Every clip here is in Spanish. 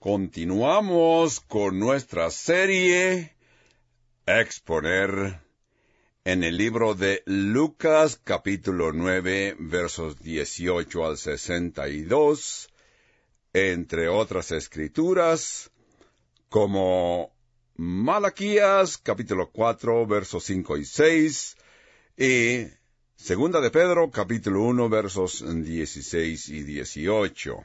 Continuamos con nuestra serie Exponer en el libro de Lucas, capítulo 9, versos 18 al 62, entre otras escrituras, como Malaquías, capítulo 4, versos 5 y 6, y Segunda de Pedro, capítulo 1, versos 16 y 18.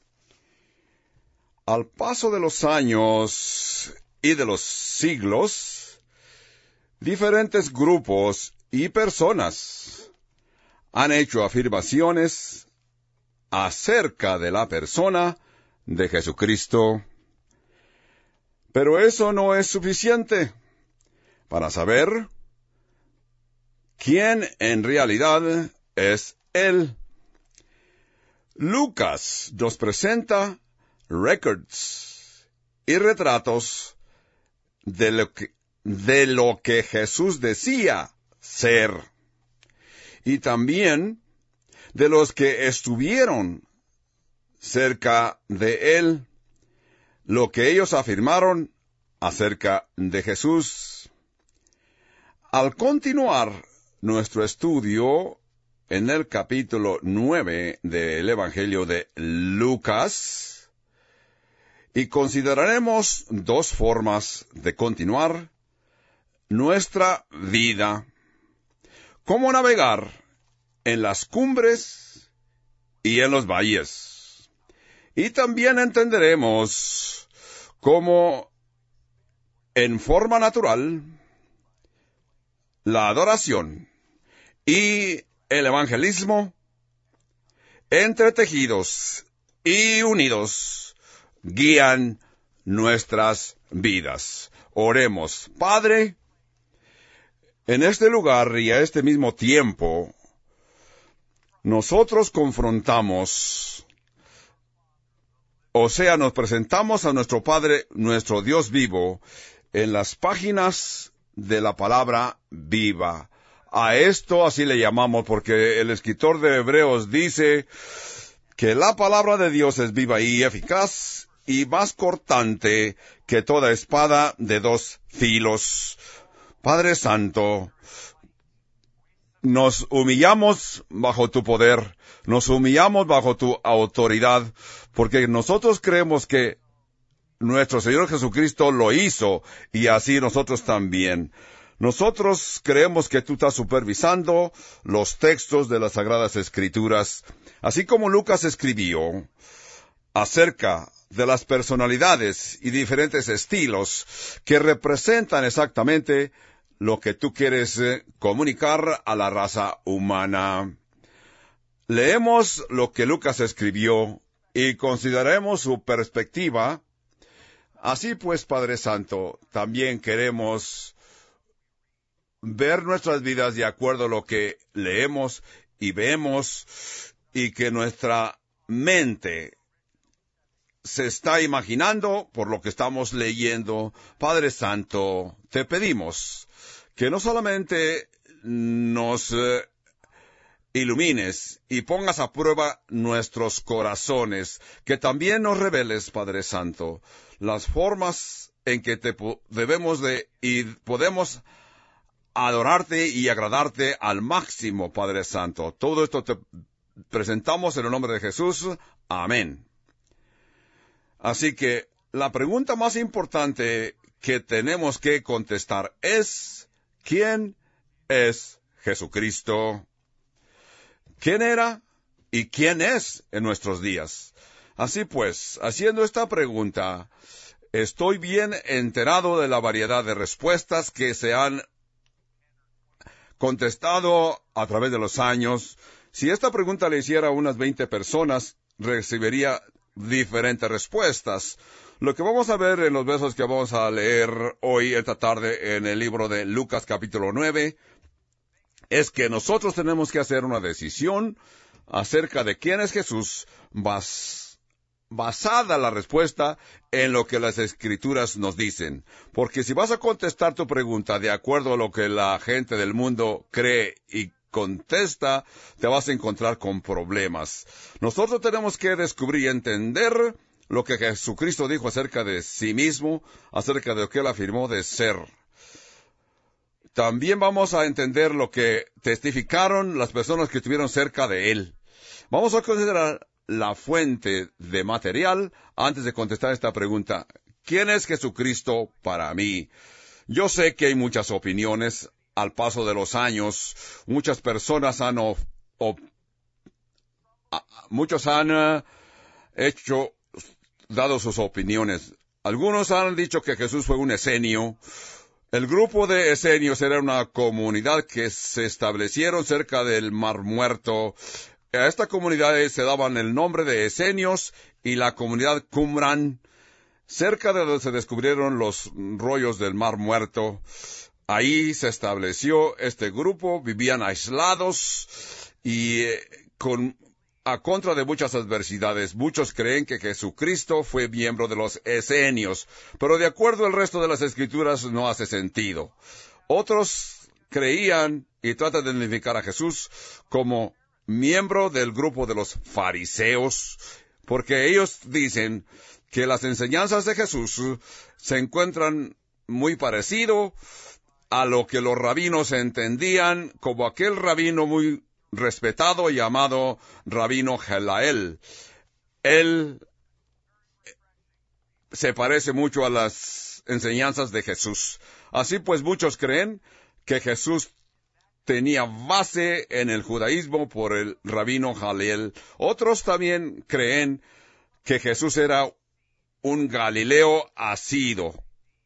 Al paso de los años y de los siglos, diferentes grupos y personas han hecho afirmaciones acerca de la persona de Jesucristo. Pero eso no es suficiente para saber quién en realidad es Él. Lucas nos presenta records y retratos de lo que Jesús decía ser, y también de los que estuvieron cerca de Él, lo que ellos afirmaron acerca de Jesús. Al continuar nuestro estudio en el capítulo 9 del Evangelio de Lucas, y consideraremos dos formas de continuar nuestra vida. Cómo navegar en las cumbres y en los valles. Y también entenderemos cómo, en forma natural, la adoración y el evangelismo, entretejidos y unidos, guían nuestras vidas. Oremos. Padre, en este lugar y a este mismo tiempo, nosotros confrontamos, nos presentamos a nuestro Padre, nuestro Dios vivo, en las páginas de la palabra viva. A esto así le llamamos porque el escritor de Hebreos dice que la palabra de Dios es viva y eficaz, y más cortante que toda espada de dos filos. Padre Santo, nos humillamos bajo tu poder, nos humillamos bajo tu autoridad, porque nosotros creemos que nuestro Señor Jesucristo lo hizo, y así nosotros también. Nosotros creemos que tú estás supervisando los textos de las Sagradas Escrituras, así como Lucas escribió acerca de las personalidades y diferentes estilos que representan exactamente lo que tú quieres comunicar a la raza humana. Leemos lo que Lucas escribió y consideremos su perspectiva. Así pues, Padre Santo, también queremos ver nuestras vidas de acuerdo a lo que leemos y vemos, y que nuestra mente se está imaginando por lo que estamos leyendo. Padre Santo, te pedimos que no solamente nos ilumines y pongas a prueba nuestros corazones, que también nos reveles, Padre Santo, las formas en que te debemos de y podemos adorarte y agradarte al máximo, Padre Santo. Todo esto te presentamos en el nombre de Jesús. Amén. Así que la pregunta más importante que tenemos que contestar es: ¿quién es Jesucristo? ¿Quién era y quién es en nuestros días? Así pues, haciendo esta pregunta, estoy bien enterado de la variedad de respuestas que se han contestado a través de los años. Si esta pregunta le hiciera a unas 20 personas, recibiría diferentes respuestas. Lo que vamos a ver en los versos que vamos a leer hoy, esta tarde, en el libro de Lucas capítulo 9, es que nosotros tenemos que hacer una decisión acerca de quién es Jesús, basada la respuesta en lo que las Escrituras nos dicen. Porque si vas a contestar tu pregunta de acuerdo a lo que la gente del mundo cree y contesta, te vas a encontrar con problemas. Nosotros tenemos que descubrir y entender lo que Jesucristo dijo acerca de sí mismo, acerca de lo que él afirmó de ser. También vamos a entender lo que testificaron las personas que estuvieron cerca de él. Vamos a considerar la fuente de material antes de contestar esta pregunta. ¿Quién es Jesucristo para mí? Yo sé que hay muchas opiniones al paso de los años. Muchas personas han dado sus opiniones. Algunos han dicho que Jesús fue un esenio. El grupo de esenios era una comunidad que se establecieron cerca del Mar Muerto. A esta comunidad se daban el nombre de esenios y la comunidad Qumran, cerca de donde se descubrieron los rollos del Mar Muerto. Ahí se estableció este grupo, vivían aislados y a contra de muchas adversidades. Muchos creen que Jesucristo fue miembro de los esenios, pero de acuerdo al resto de las Escrituras no hace sentido. Otros creían y tratan de identificar a Jesús como miembro del grupo de los fariseos, porque ellos dicen que las enseñanzas de Jesús se encuentran muy parecido a lo que los rabinos entendían como aquel rabino muy respetado llamado Rabino Hillel. Él se parece mucho a las enseñanzas de Jesús. Así pues, muchos creen que Jesús tenía base en el judaísmo por el Rabino Hillel. Otros también creen que Jesús era un Galileo asido.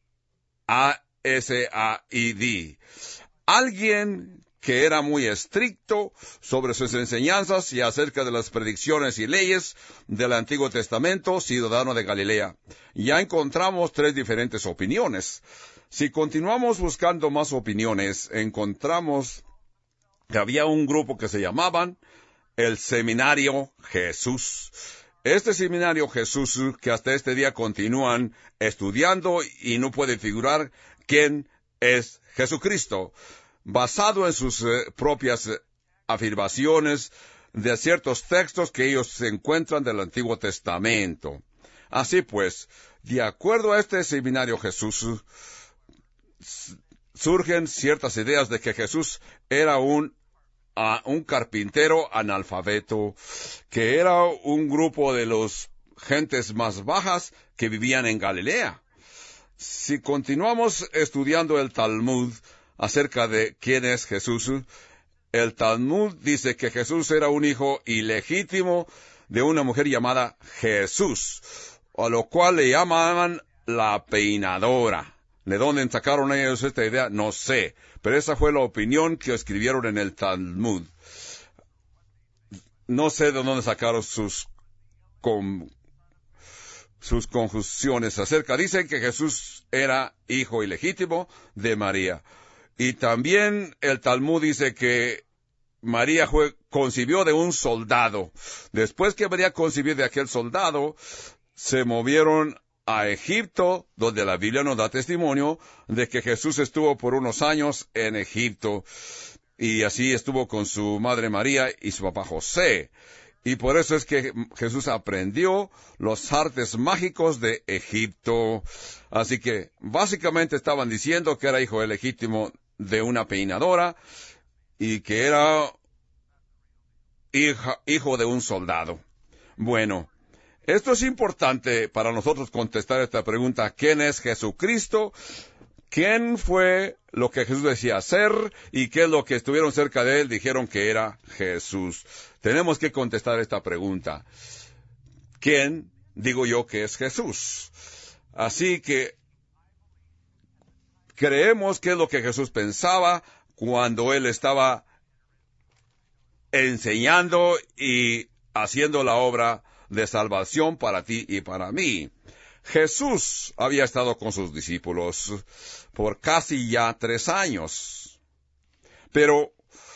A-S-A-I-D. Alguien que era muy estricto sobre sus enseñanzas y acerca de las predicciones y leyes del Antiguo Testamento, ciudadano de Galilea. Ya encontramos 3 diferentes opiniones. Si continuamos buscando más opiniones, encontramos que había un grupo que se llamaban el Seminario Jesús. Este Seminario Jesús, que hasta este día continúan estudiando y no puede figurar quién es Jesucristo, basado en sus propias afirmaciones de ciertos textos que ellos se encuentran del Antiguo Testamento. Así pues, de acuerdo a este Seminario Jesús, surgen ciertas ideas de que Jesús era un carpintero analfabeto, que era un grupo de los gentes más bajas que vivían en Galilea. Si continuamos estudiando el Talmud acerca de quién es Jesús, el Talmud dice que Jesús era un hijo ilegítimo de una mujer llamada Jesús, a lo cual le llamaban la peinadora. ¿De dónde sacaron ellos esta idea? No sé, pero esa fue la opinión que escribieron en el Talmud. No sé de dónde sacaron sus conjunciones acerca. Dicen que Jesús era hijo ilegítimo de María. Y también el Talmud dice que María concibió de un soldado. Después que María concibió de aquel soldado, se movieron a Egipto, donde la Biblia nos da testimonio de que Jesús estuvo por unos años en Egipto, y así estuvo con su madre María y su papá José. Y por eso es que Jesús aprendió los artes mágicos de Egipto. Así que básicamente estaban diciendo que era hijo legítimo de una peinadora y que era hijo de un soldado. Bueno, esto es importante para nosotros contestar esta pregunta. ¿Quién es Jesucristo? ¿Quién fue lo que Jesús decía ser? ¿Y qué es lo que estuvieron cerca de él dijeron que era Jesús? Tenemos que contestar esta pregunta. ¿Quién digo yo que es Jesús? Así que creemos que es lo que Jesús pensaba cuando él estaba enseñando y haciendo la obra de salvación para ti y para mí. Jesús había estado con sus discípulos por casi ya 3 años. Pero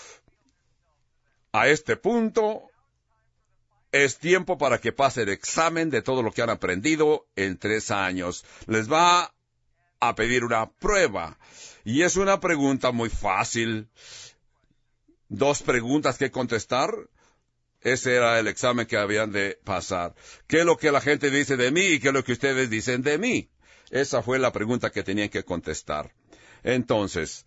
a este punto es tiempo para que pase el examen de todo lo que han aprendido en 3 años. Les va a pedir una prueba. Y es una pregunta muy fácil. 2 preguntas que contestar. Ese era el examen que habían de pasar. ¿Qué es lo que la gente dice de mí y qué es lo que ustedes dicen de mí? Esa fue la pregunta que tenían que contestar. Entonces,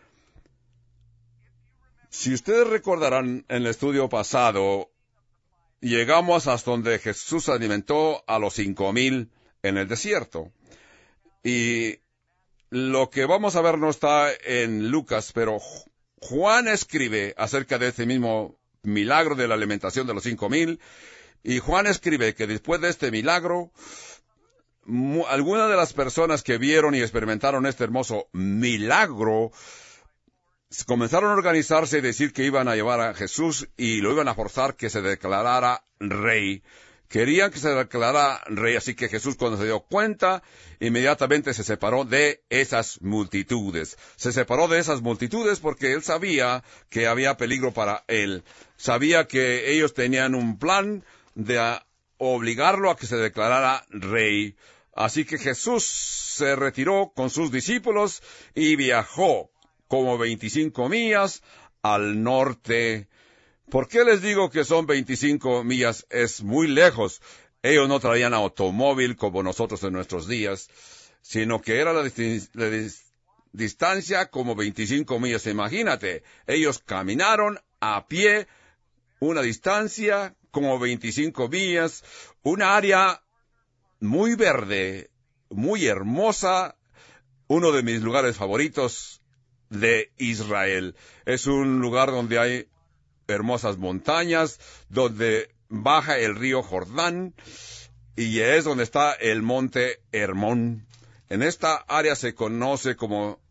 si ustedes recordarán en el estudio pasado, llegamos hasta donde Jesús alimentó a los 5,000 en el desierto. Y lo que vamos a ver no está en Lucas, pero Juan escribe acerca de este mismo milagro de la alimentación de los 5,000, y Juan escribe que después de este milagro, algunas de las personas que vieron y experimentaron este hermoso milagro comenzaron a organizarse y decir que iban a llevar a Jesús y lo iban a forzar que se declarara rey. Querían que se declarara rey, así que Jesús, cuando se dio cuenta, inmediatamente se separó de esas multitudes. Se separó de esas multitudes porque él sabía que había peligro para él. Sabía que ellos tenían un plan de obligarlo a que se declarara rey. Así que Jesús se retiró con sus discípulos y viajó como 25 millas al norte. ¿Por qué les digo que son 25 millas? Es muy lejos. Ellos no traían automóvil como nosotros en nuestros días, sino que era la distancia como 25 millas. Imagínate, ellos caminaron a pie una distancia como 25 millas, una área muy verde, muy hermosa, uno de mis lugares favoritos de Israel. Es un lugar donde hay hermosas montañas, donde baja el río Jordán, y es donde está el monte Hermón. En esta área se conoce como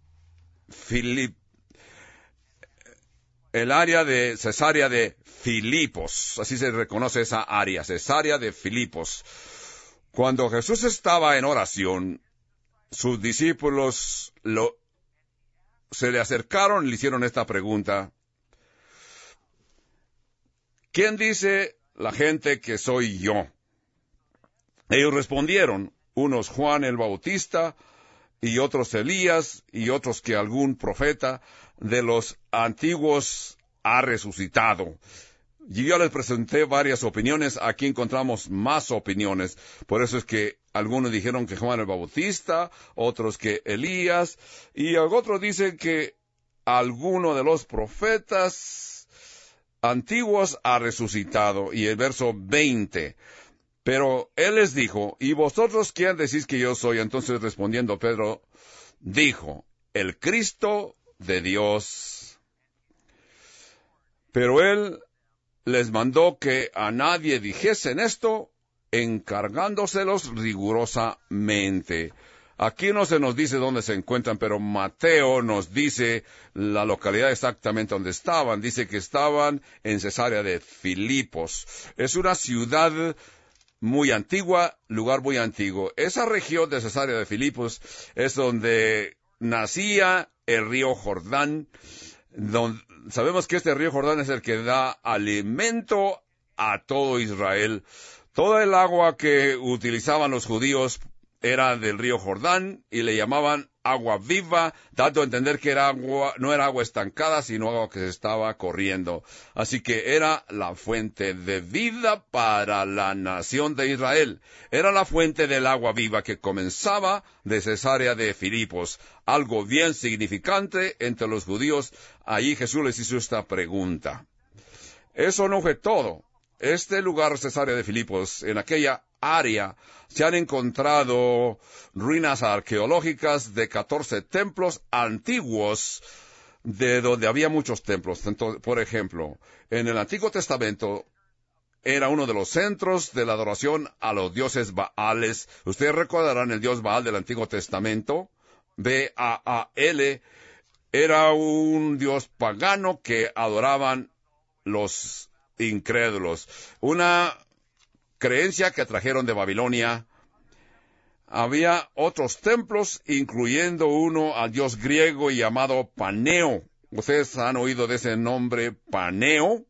el área de Cesarea de Filipos. Así se reconoce esa área, Cesarea de Filipos. Cuando Jesús estaba en oración, sus discípulos se le acercaron y le hicieron esta pregunta: ¿quién dice la gente que soy yo? Ellos respondieron, unos Juan el Bautista, y otros Elías, y otros que algún profeta de los antiguos ha resucitado. Y yo les presenté varias opiniones, aquí encontramos más opiniones. Por eso es que algunos dijeron que Juan el Bautista, otros que Elías, y otros dicen que alguno de los profetas antiguos ha resucitado. Y el verso 20. Pero él les dijo, ¿y vosotros quién decís que yo soy? Entonces respondiendo Pedro, dijo, el Cristo de Dios. Pero él les mandó que a nadie dijesen esto, encargándoselos rigurosamente. Aquí no se nos dice dónde se encuentran, pero Mateo nos dice la localidad exactamente donde estaban. Dice que estaban en Cesarea de Filipos. Es una ciudad muy antigua, lugar muy antiguo. Esa región de Cesarea de Filipos es donde nacía el río Jordán. Sabemos que este río Jordán es el que da alimento a todo Israel. Toda el agua que utilizaban los judíos era del río Jordán y le llamaban agua viva, dando a entender que era agua, no era agua estancada, sino agua que se estaba corriendo. Así que era la fuente de vida para la nación de Israel. Era la fuente del agua viva que comenzaba de Cesarea de Filipos. Algo bien significante entre los judíos. Allí Jesús les hizo esta pregunta. Eso no fue todo. Este lugar, Cesarea de Filipos, en aquella área, se han encontrado ruinas arqueológicas de 14 templos antiguos, de donde había muchos templos. Entonces, por ejemplo, en el Antiguo Testamento era uno de los centros de la adoración a los dioses Baales. Ustedes recordarán el dios Baal del Antiguo Testamento, B-A-A-L, era un dios pagano que adoraban los incrédulos. Una creencia que trajeron de Babilonia. Había otros templos, incluyendo uno al dios griego llamado Paneo. Ustedes han oído de ese nombre, Paneo.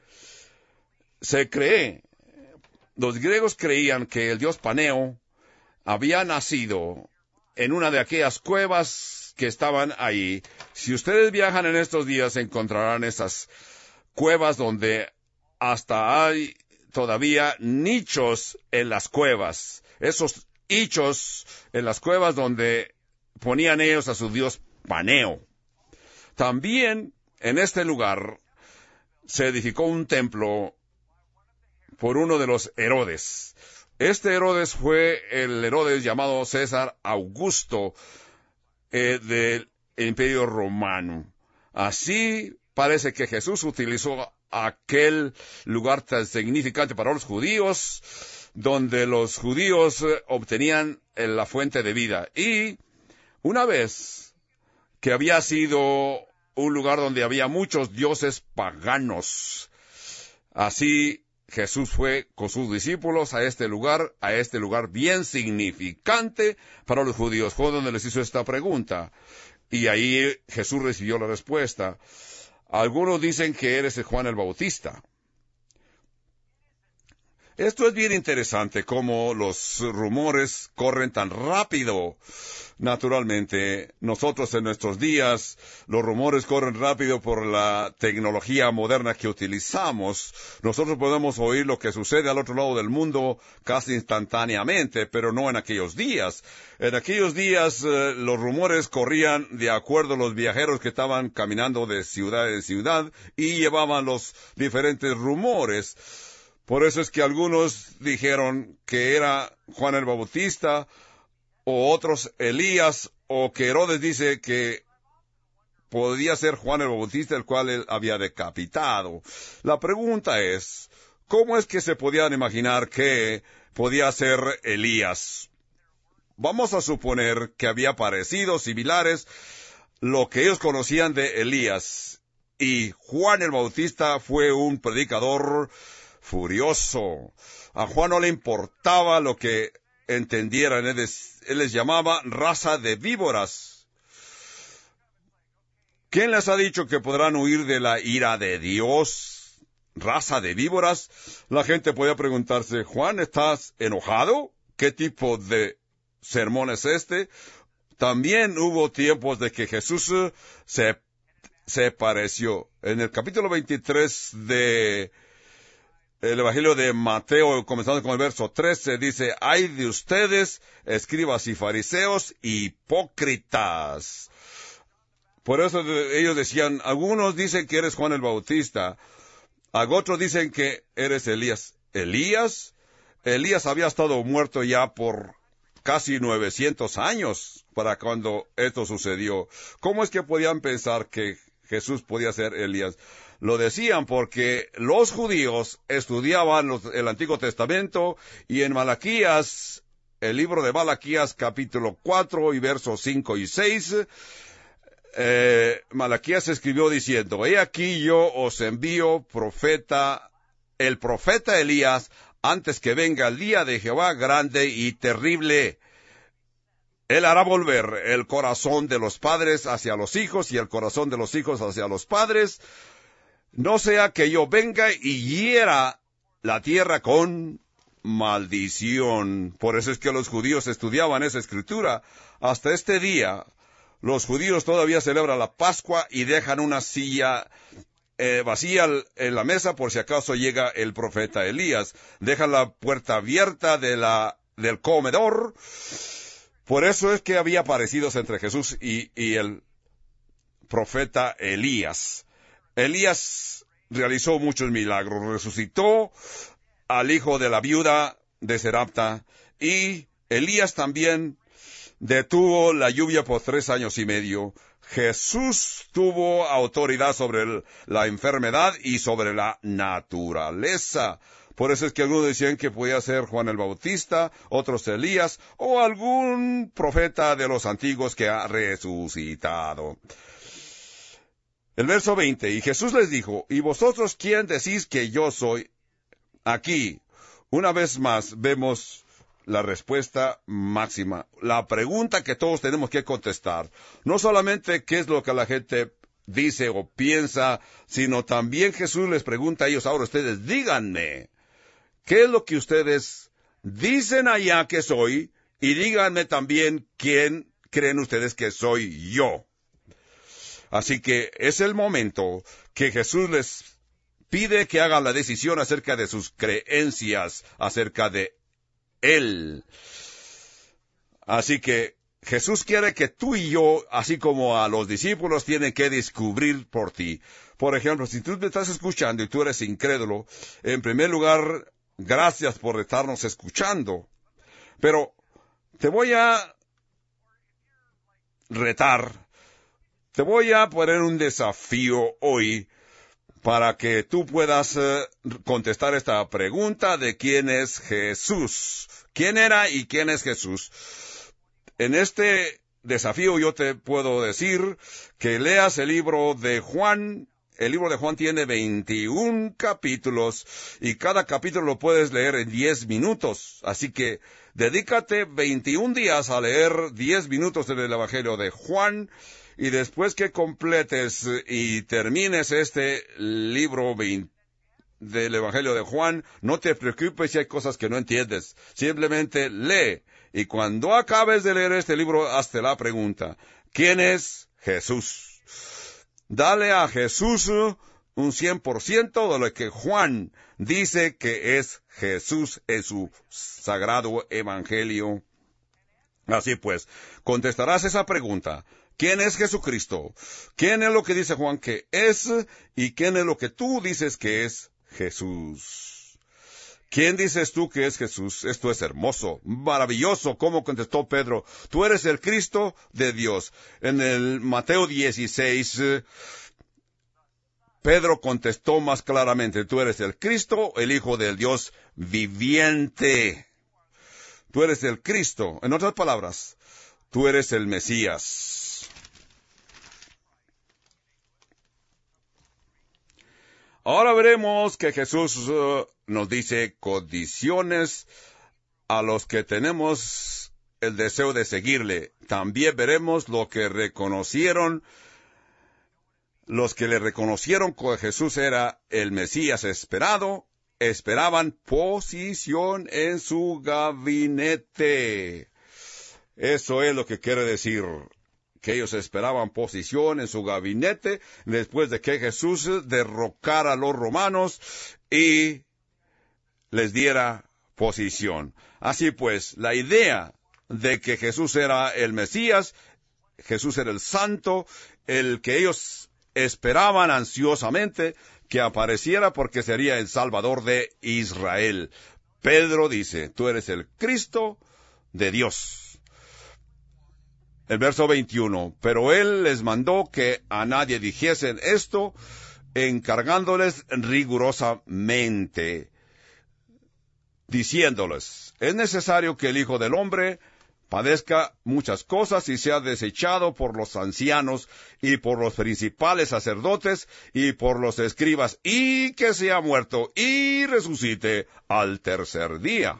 Se cree, los griegos creían que el dios Paneo había nacido en una de aquellas cuevas que estaban ahí. Si ustedes viajan en estos días, encontrarán esas cuevas donde hasta hay todavía nichos en las cuevas. Esos nichos en las cuevas donde ponían ellos a su dios Paneo. También en este lugar se edificó un templo por uno de los Herodes. Este Herodes fue el Herodes llamado César Augusto del Imperio Romano. Así parece que Jesús utilizó aquel lugar tan significante para los judíos, donde los judíos obtenían la fuente de vida. Y una vez que había sido un lugar donde había muchos dioses paganos, así Jesús fue con sus discípulos a este lugar bien significante para los judíos. Fue donde les hizo esta pregunta. Y ahí Jesús recibió la respuesta. Algunos dicen que eres Juan el Bautista. Esto es bien interesante, cómo los rumores corren tan rápido. Naturalmente, nosotros en nuestros días, los rumores corren rápido por la tecnología moderna que utilizamos. Nosotros podemos oír lo que sucede al otro lado del mundo casi instantáneamente, pero no en aquellos días. En aquellos días, los rumores corrían de acuerdo a los viajeros que estaban caminando de ciudad en ciudad y llevaban los diferentes rumores. Por eso es que algunos dijeron que era Juan el Bautista, o otros Elías, o que Herodes dice que podía ser Juan el Bautista, el cual él había decapitado. La pregunta es, ¿cómo es que se podían imaginar que podía ser Elías? Vamos a suponer que había parecidos similares lo que ellos conocían de Elías, y Juan el Bautista fue un predicador furioso. A Juan no le importaba lo que entendieran. Él les llamaba raza de víboras. ¿Quién les ha dicho que podrán huir de la ira de Dios? ¿Raza de víboras? La gente podía preguntarse, Juan, ¿estás enojado? ¿Qué tipo de sermón es este? También hubo tiempos de que Jesús se pareció. En el capítulo 23 de el Evangelio de Mateo, comenzando con el verso 13, dice, ¡ay de ustedes, escribas y fariseos, hipócritas! Por eso ellos decían, algunos dicen que eres Juan el Bautista, otros dicen que eres Elías. ¿Elías? Elías había estado muerto ya por casi 900 años para cuando esto sucedió. ¿Cómo es que podían pensar que Jesús podía ser Elías? Lo decían porque los judíos estudiaban el Antiguo Testamento y en Malaquías, el libro de Malaquías capítulo 4 y versos 5 y 6, Malaquías escribió diciendo, he aquí yo os envío el profeta Elías, antes que venga el día de Jehová grande y terrible. Él hará volver el corazón de los padres hacia los hijos y el corazón de los hijos hacia los padres, no sea que yo venga y hiera la tierra con maldición. Por eso es que los judíos estudiaban esa escritura. Hasta este día, los judíos todavía celebran la Pascua y dejan una silla vacía en la mesa por si acaso llega el profeta Elías. Dejan la puerta abierta del comedor. Por eso es que había parecidos entre Jesús y el profeta Elías. Elías realizó muchos milagros, resucitó al hijo de la viuda de Serapta, y Elías también detuvo la lluvia por 3 años y medio. Jesús tuvo autoridad sobre la enfermedad y sobre la naturaleza. Por eso es que algunos decían que podía ser Juan el Bautista, otros Elías, o algún profeta de los antiguos que ha resucitado. El verso 20, y Jesús les dijo, ¿y vosotros quién decís que yo soy? Aquí, una vez más, vemos la respuesta máxima, la pregunta que todos tenemos que contestar. No solamente qué es lo que la gente dice o piensa, sino también Jesús les pregunta a ellos, ahora ustedes díganme, ¿qué es lo que ustedes dicen allá que soy? Y díganme también quién creen ustedes que soy yo. Así que es el momento que Jesús les pide que haga la decisión acerca de sus creencias, acerca de Él. Así que Jesús quiere que tú y yo, así como a los discípulos, tienen que descubrir por ti. Por ejemplo, si tú me estás escuchando y tú eres incrédulo, en primer lugar, gracias por estarnos escuchando. Pero te voy a retar, te voy a poner un desafío hoy para que tú puedas contestar esta pregunta de quién es Jesús. ¿Quién era y quién es Jesús? En este desafío yo te puedo decir que leas el libro de Juan. El libro de Juan tiene 21 capítulos y cada capítulo lo puedes leer en 10 minutos. Así que dedícate 21 días a leer 10 minutos del Evangelio de Juan. Y después que completes y termines este libro del Evangelio de Juan, no te preocupes si hay cosas que no entiendes. Simplemente lee. Y cuando acabes de leer este libro, hazte la pregunta: ¿quién es Jesús? Dale a Jesús un 100% de lo que Juan dice que es Jesús en su sagrado Evangelio. Así pues, contestarás esa pregunta: ¿quién es Jesucristo? ¿Quién es lo que dice Juan que es? ¿Y quién es lo que tú dices que es Jesús? ¿Quién dices tú que es Jesús? Esto es hermoso, maravilloso. ¿Cómo contestó Pedro? Tú eres el Cristo de Dios. En el Mateo 16, Pedro contestó más claramente: tú eres el Cristo, el Hijo del Dios viviente. Tú eres el Cristo. En otras palabras, tú eres el Mesías. Ahora veremos que Jesús nos dice condiciones a los que tenemos el deseo de seguirle. También veremos lo que reconocieron, los que le reconocieron que Jesús era el Mesías esperado, esperaban posición en su gabinete. Eso es lo que quiere decir, que ellos esperaban posición en su gabinete después de que Jesús derrocara a los romanos y les diera posición. Así pues, la idea de que Jesús era el Mesías, Jesús era el Santo, el que ellos esperaban ansiosamente que apareciera porque sería el Salvador de Israel. Pedro dice: tú eres el Cristo de Dios. El verso 21, pero él les mandó que a nadie dijesen esto, encargándoles rigurosamente, diciéndoles: es necesario que el Hijo del Hombre padezca muchas cosas y sea desechado por los ancianos y por los principales sacerdotes y por los escribas, y que sea muerto y resucite al tercer día.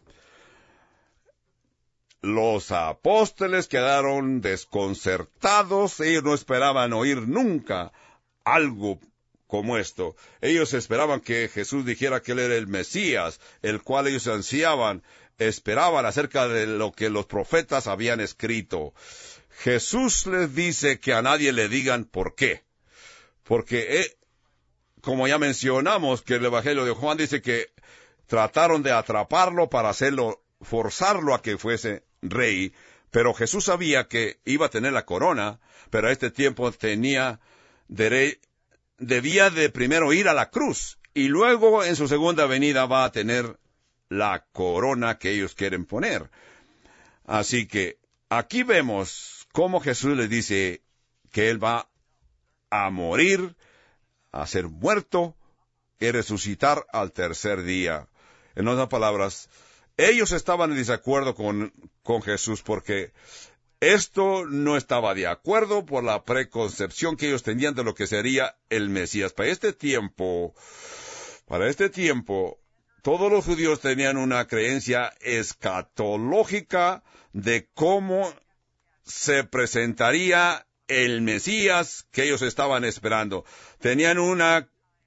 Los apóstoles quedaron desconcertados. Ellos no esperaban oír nunca algo como esto. Ellos esperaban que Jesús dijera que él era el Mesías, el cual ellos ansiaban, esperaban acerca de lo que los profetas habían escrito. Jesús les dice que a nadie le digan por qué. Porque, como ya mencionamos, que el Evangelio de Juan dice que trataron de atraparlo para forzarlo a que fuese rey, pero Jesús sabía que iba a tener la corona, pero a este tiempo debía de primero ir a la cruz, y luego en su segunda venida va a tener la corona que ellos quieren poner. Así que aquí vemos cómo Jesús les dice que él va a morir, a ser muerto y resucitar al tercer día. En otras palabras, ellos estaban en desacuerdo con Jesús porque esto no estaba de acuerdo por la preconcepción que ellos tenían de lo que sería el Mesías. Para este tiempo, todos los judíos tenían una creencia escatológica de cómo se presentaría el Mesías que ellos estaban esperando. Tenían una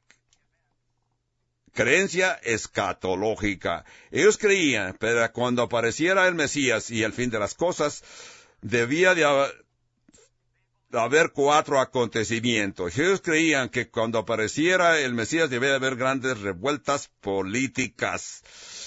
creencia escatológica. Ellos creían, pero cuando apareciera el Mesías y el fin de las cosas, debía de haber 4 acontecimientos. Ellos creían que cuando apareciera el Mesías debía de haber grandes revueltas políticas.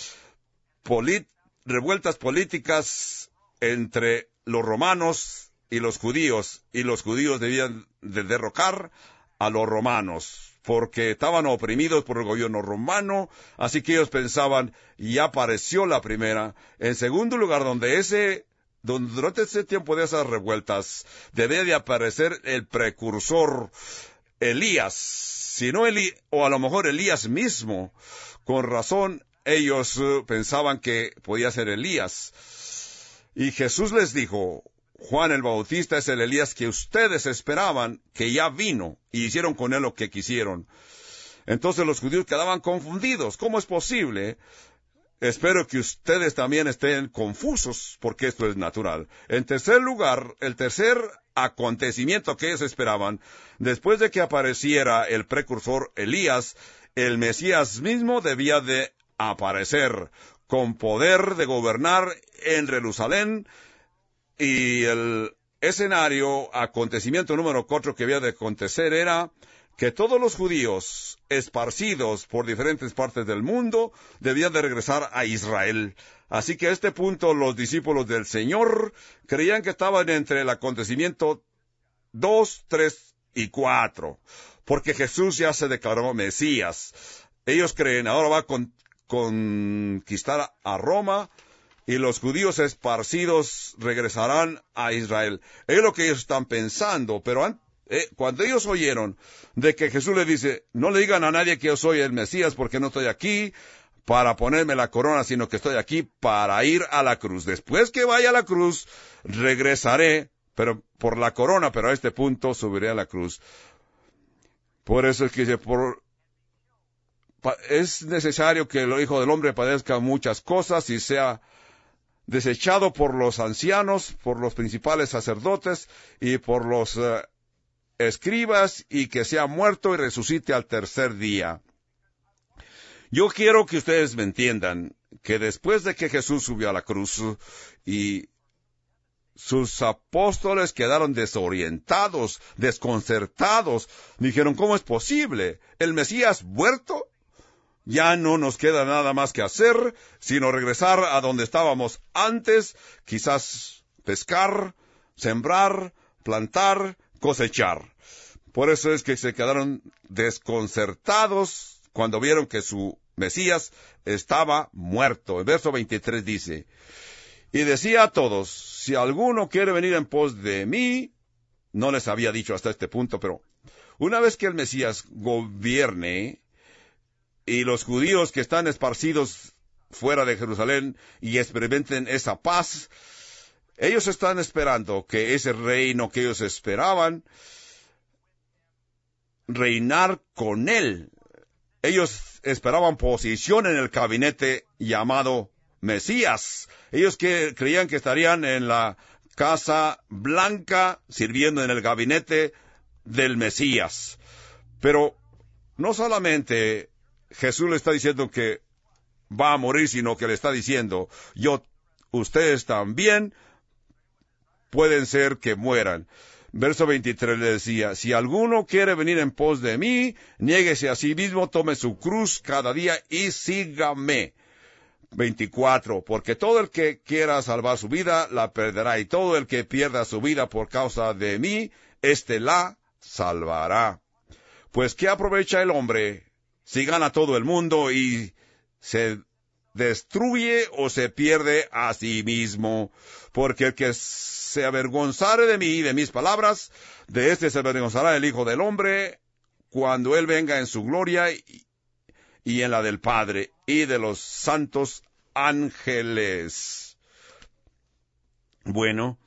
Revueltas políticas entre los romanos y los judíos debían de derrocar a los romanos, porque estaban oprimidos por el gobierno romano, así que ellos pensaban, ya apareció la primera. En segundo lugar, durante ese tiempo de esas revueltas, debía de aparecer el precursor Elías, o a lo mejor Elías mismo. Con razón, ellos pensaban que podía ser Elías. Y Jesús les dijo, Juan el Bautista es el Elías que ustedes esperaban, que ya vino, y hicieron con él lo que quisieron. Entonces los judíos quedaban confundidos. ¿Cómo es posible? Espero que ustedes también estén confusos, porque esto es natural. En tercer lugar, el tercer acontecimiento que ellos esperaban, después de que apareciera el precursor Elías, el Mesías mismo debía de aparecer con poder de gobernar en Jerusalén. Y el acontecimiento número 4 que había de acontecer era que todos los judíos esparcidos por diferentes partes del mundo debían de regresar a Israel. Así que a este punto los discípulos del Señor creían que estaban entre el acontecimiento 2, 3 y 4, porque Jesús ya se declaró Mesías. Ellos creen, ahora va a conquistar a Roma, y los judíos esparcidos regresarán a Israel. Es lo que ellos están pensando, pero cuando ellos oyeron de que Jesús les dice, no le digan a nadie que yo soy el Mesías, porque no estoy aquí para ponerme la corona, sino que estoy aquí para ir a la cruz. Después que vaya a la cruz, regresaré, pero por la corona, pero a este punto subiré a la cruz. Por eso es que dice, es necesario que el Hijo del Hombre padezca muchas cosas y sea desechado por los ancianos, por los principales sacerdotes y por los escribas, y que sea muerto y resucite al tercer día. Yo quiero que ustedes me entiendan que después de que Jesús subió a la cruz y sus apóstoles quedaron desorientados, desconcertados, dijeron, ¿cómo es posible? ¿El Mesías muerto? Ya no nos queda nada más que hacer, sino regresar a donde estábamos antes, quizás pescar, sembrar, plantar, cosechar. Por eso es que se quedaron desconcertados cuando vieron que su Mesías estaba muerto. El verso 23 dice, y decía a todos, si alguno quiere venir en pos de mí, no les había dicho hasta este punto, pero una vez que el Mesías gobierne, y los judíos que están esparcidos fuera de Jerusalén y experimenten esa paz, ellos están esperando que ese reino que ellos esperaban, reinar con él. Ellos esperaban posición en el gabinete llamado Mesías. Ellos creían que estarían en la Casa Blanca sirviendo en el gabinete del Mesías. Pero no solamente Jesús le está diciendo que va a morir, sino que le está diciendo, ustedes también pueden ser que mueran. Verso 23 le decía, si alguno quiere venir en pos de mí, niéguese a sí mismo, tome su cruz cada día y sígame. 24, porque todo el que quiera salvar su vida, la perderá, y todo el que pierda su vida por causa de mí, la salvará. Pues, ¿qué aprovecha el hombre si gana todo el mundo y se destruye o se pierde a sí mismo? Porque el que se avergonzare de mí y de mis palabras, de este se avergonzará el Hijo del Hombre, cuando él venga en su gloria y en la del Padre y de los santos ángeles. Bueno,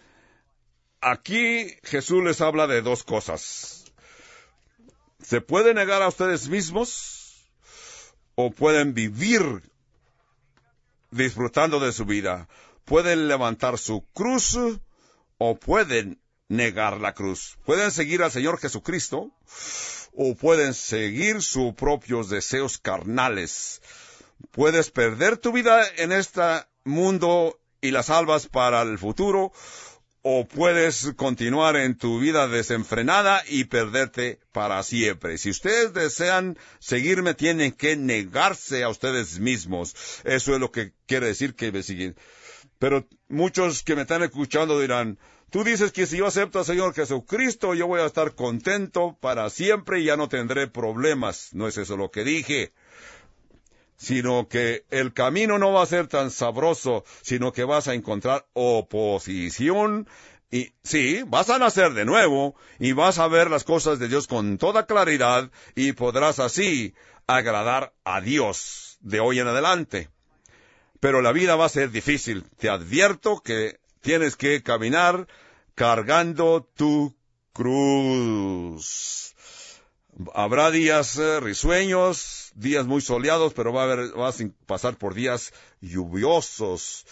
aquí Jesús les habla de dos cosas. Se puede negar a ustedes mismos o pueden vivir disfrutando de su vida. Pueden levantar su cruz o pueden negar la cruz. Pueden seguir al Señor Jesucristo o pueden seguir sus propios deseos carnales. Puedes perder tu vida en este mundo y la salvas para el futuro, o puedes continuar en tu vida desenfrenada y perderte para siempre. Si ustedes desean seguirme, tienen que negarse a ustedes mismos. Eso es lo que quiere decir que me siguen. Pero muchos que me están escuchando dirán, tú dices que si yo acepto al Señor Jesucristo, yo voy a estar contento para siempre y ya no tendré problemas. No es eso lo que dije, sino que el camino no va a ser tan sabroso, sino que vas a encontrar oposición. Y sí, vas a nacer de nuevo y vas a ver las cosas de Dios con toda claridad y podrás así agradar a Dios de hoy en adelante. Pero la vida va a ser difícil. Te advierto que tienes que caminar cargando tu cruz. Habrá días risueños, días muy soleados, pero vas a pasar por días lluviosos,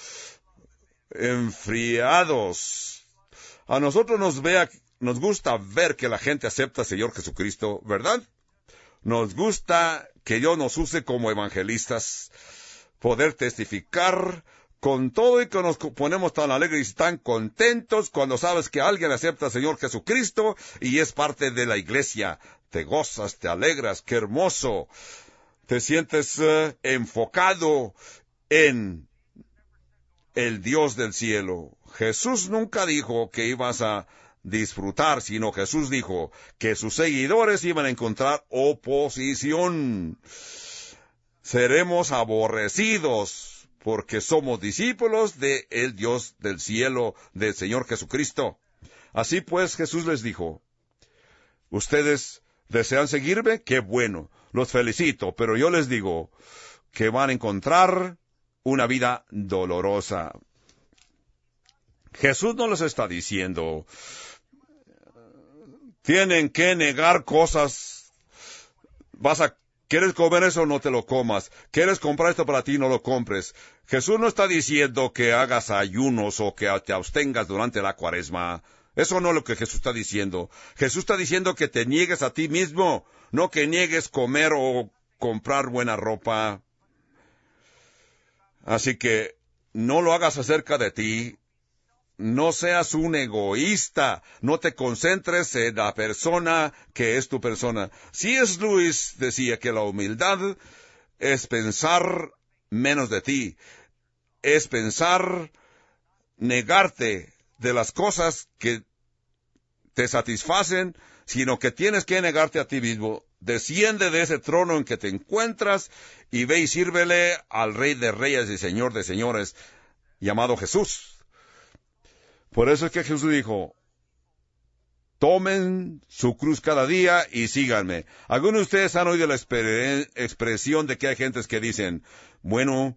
enfriados. A nosotros nos gusta ver que la gente acepta al Señor Jesucristo, ¿verdad? Nos gusta que Dios nos use como evangelistas, poder testificar con todo y que nos ponemos tan alegres y tan contentos cuando sabes que alguien acepta al Señor Jesucristo y es parte de la iglesia. Te gozas, te alegras, qué hermoso. Te sientes enfocado en el Dios del cielo. Jesús nunca dijo que ibas a disfrutar, sino Jesús dijo que sus seguidores iban a encontrar oposición. Seremos aborrecidos porque somos discípulos de el Dios del cielo, del Señor Jesucristo. Así pues Jesús les dijo, ustedes desean seguirme, qué bueno, los felicito, pero yo les digo que van a encontrar una vida dolorosa. Jesús no les está diciendo, tienen que negar cosas, ¿quieres comer eso? No te lo comas. ¿Quieres comprar esto para ti? No lo compres. Jesús no está diciendo que hagas ayunos o que te abstengas durante la Cuaresma. Eso no es lo que Jesús está diciendo. Jesús está diciendo que te niegues a ti mismo, no que niegues comer o comprar buena ropa. Así que no lo hagas acerca de ti. No seas un egoísta, no te concentres en la persona que es tu persona. C.S. Lewis decía que la humildad es pensar menos de ti, es pensar negarte de las cosas que te satisfacen, sino que tienes que negarte a ti mismo. Desciende de ese trono en que te encuentras y ve y sírvele al Rey de Reyes y Señor de Señores, llamado Jesús. Por eso es que Jesús dijo, tomen su cruz cada día y síganme. Algunos de ustedes han oído la expresión de que hay gentes que dicen, bueno,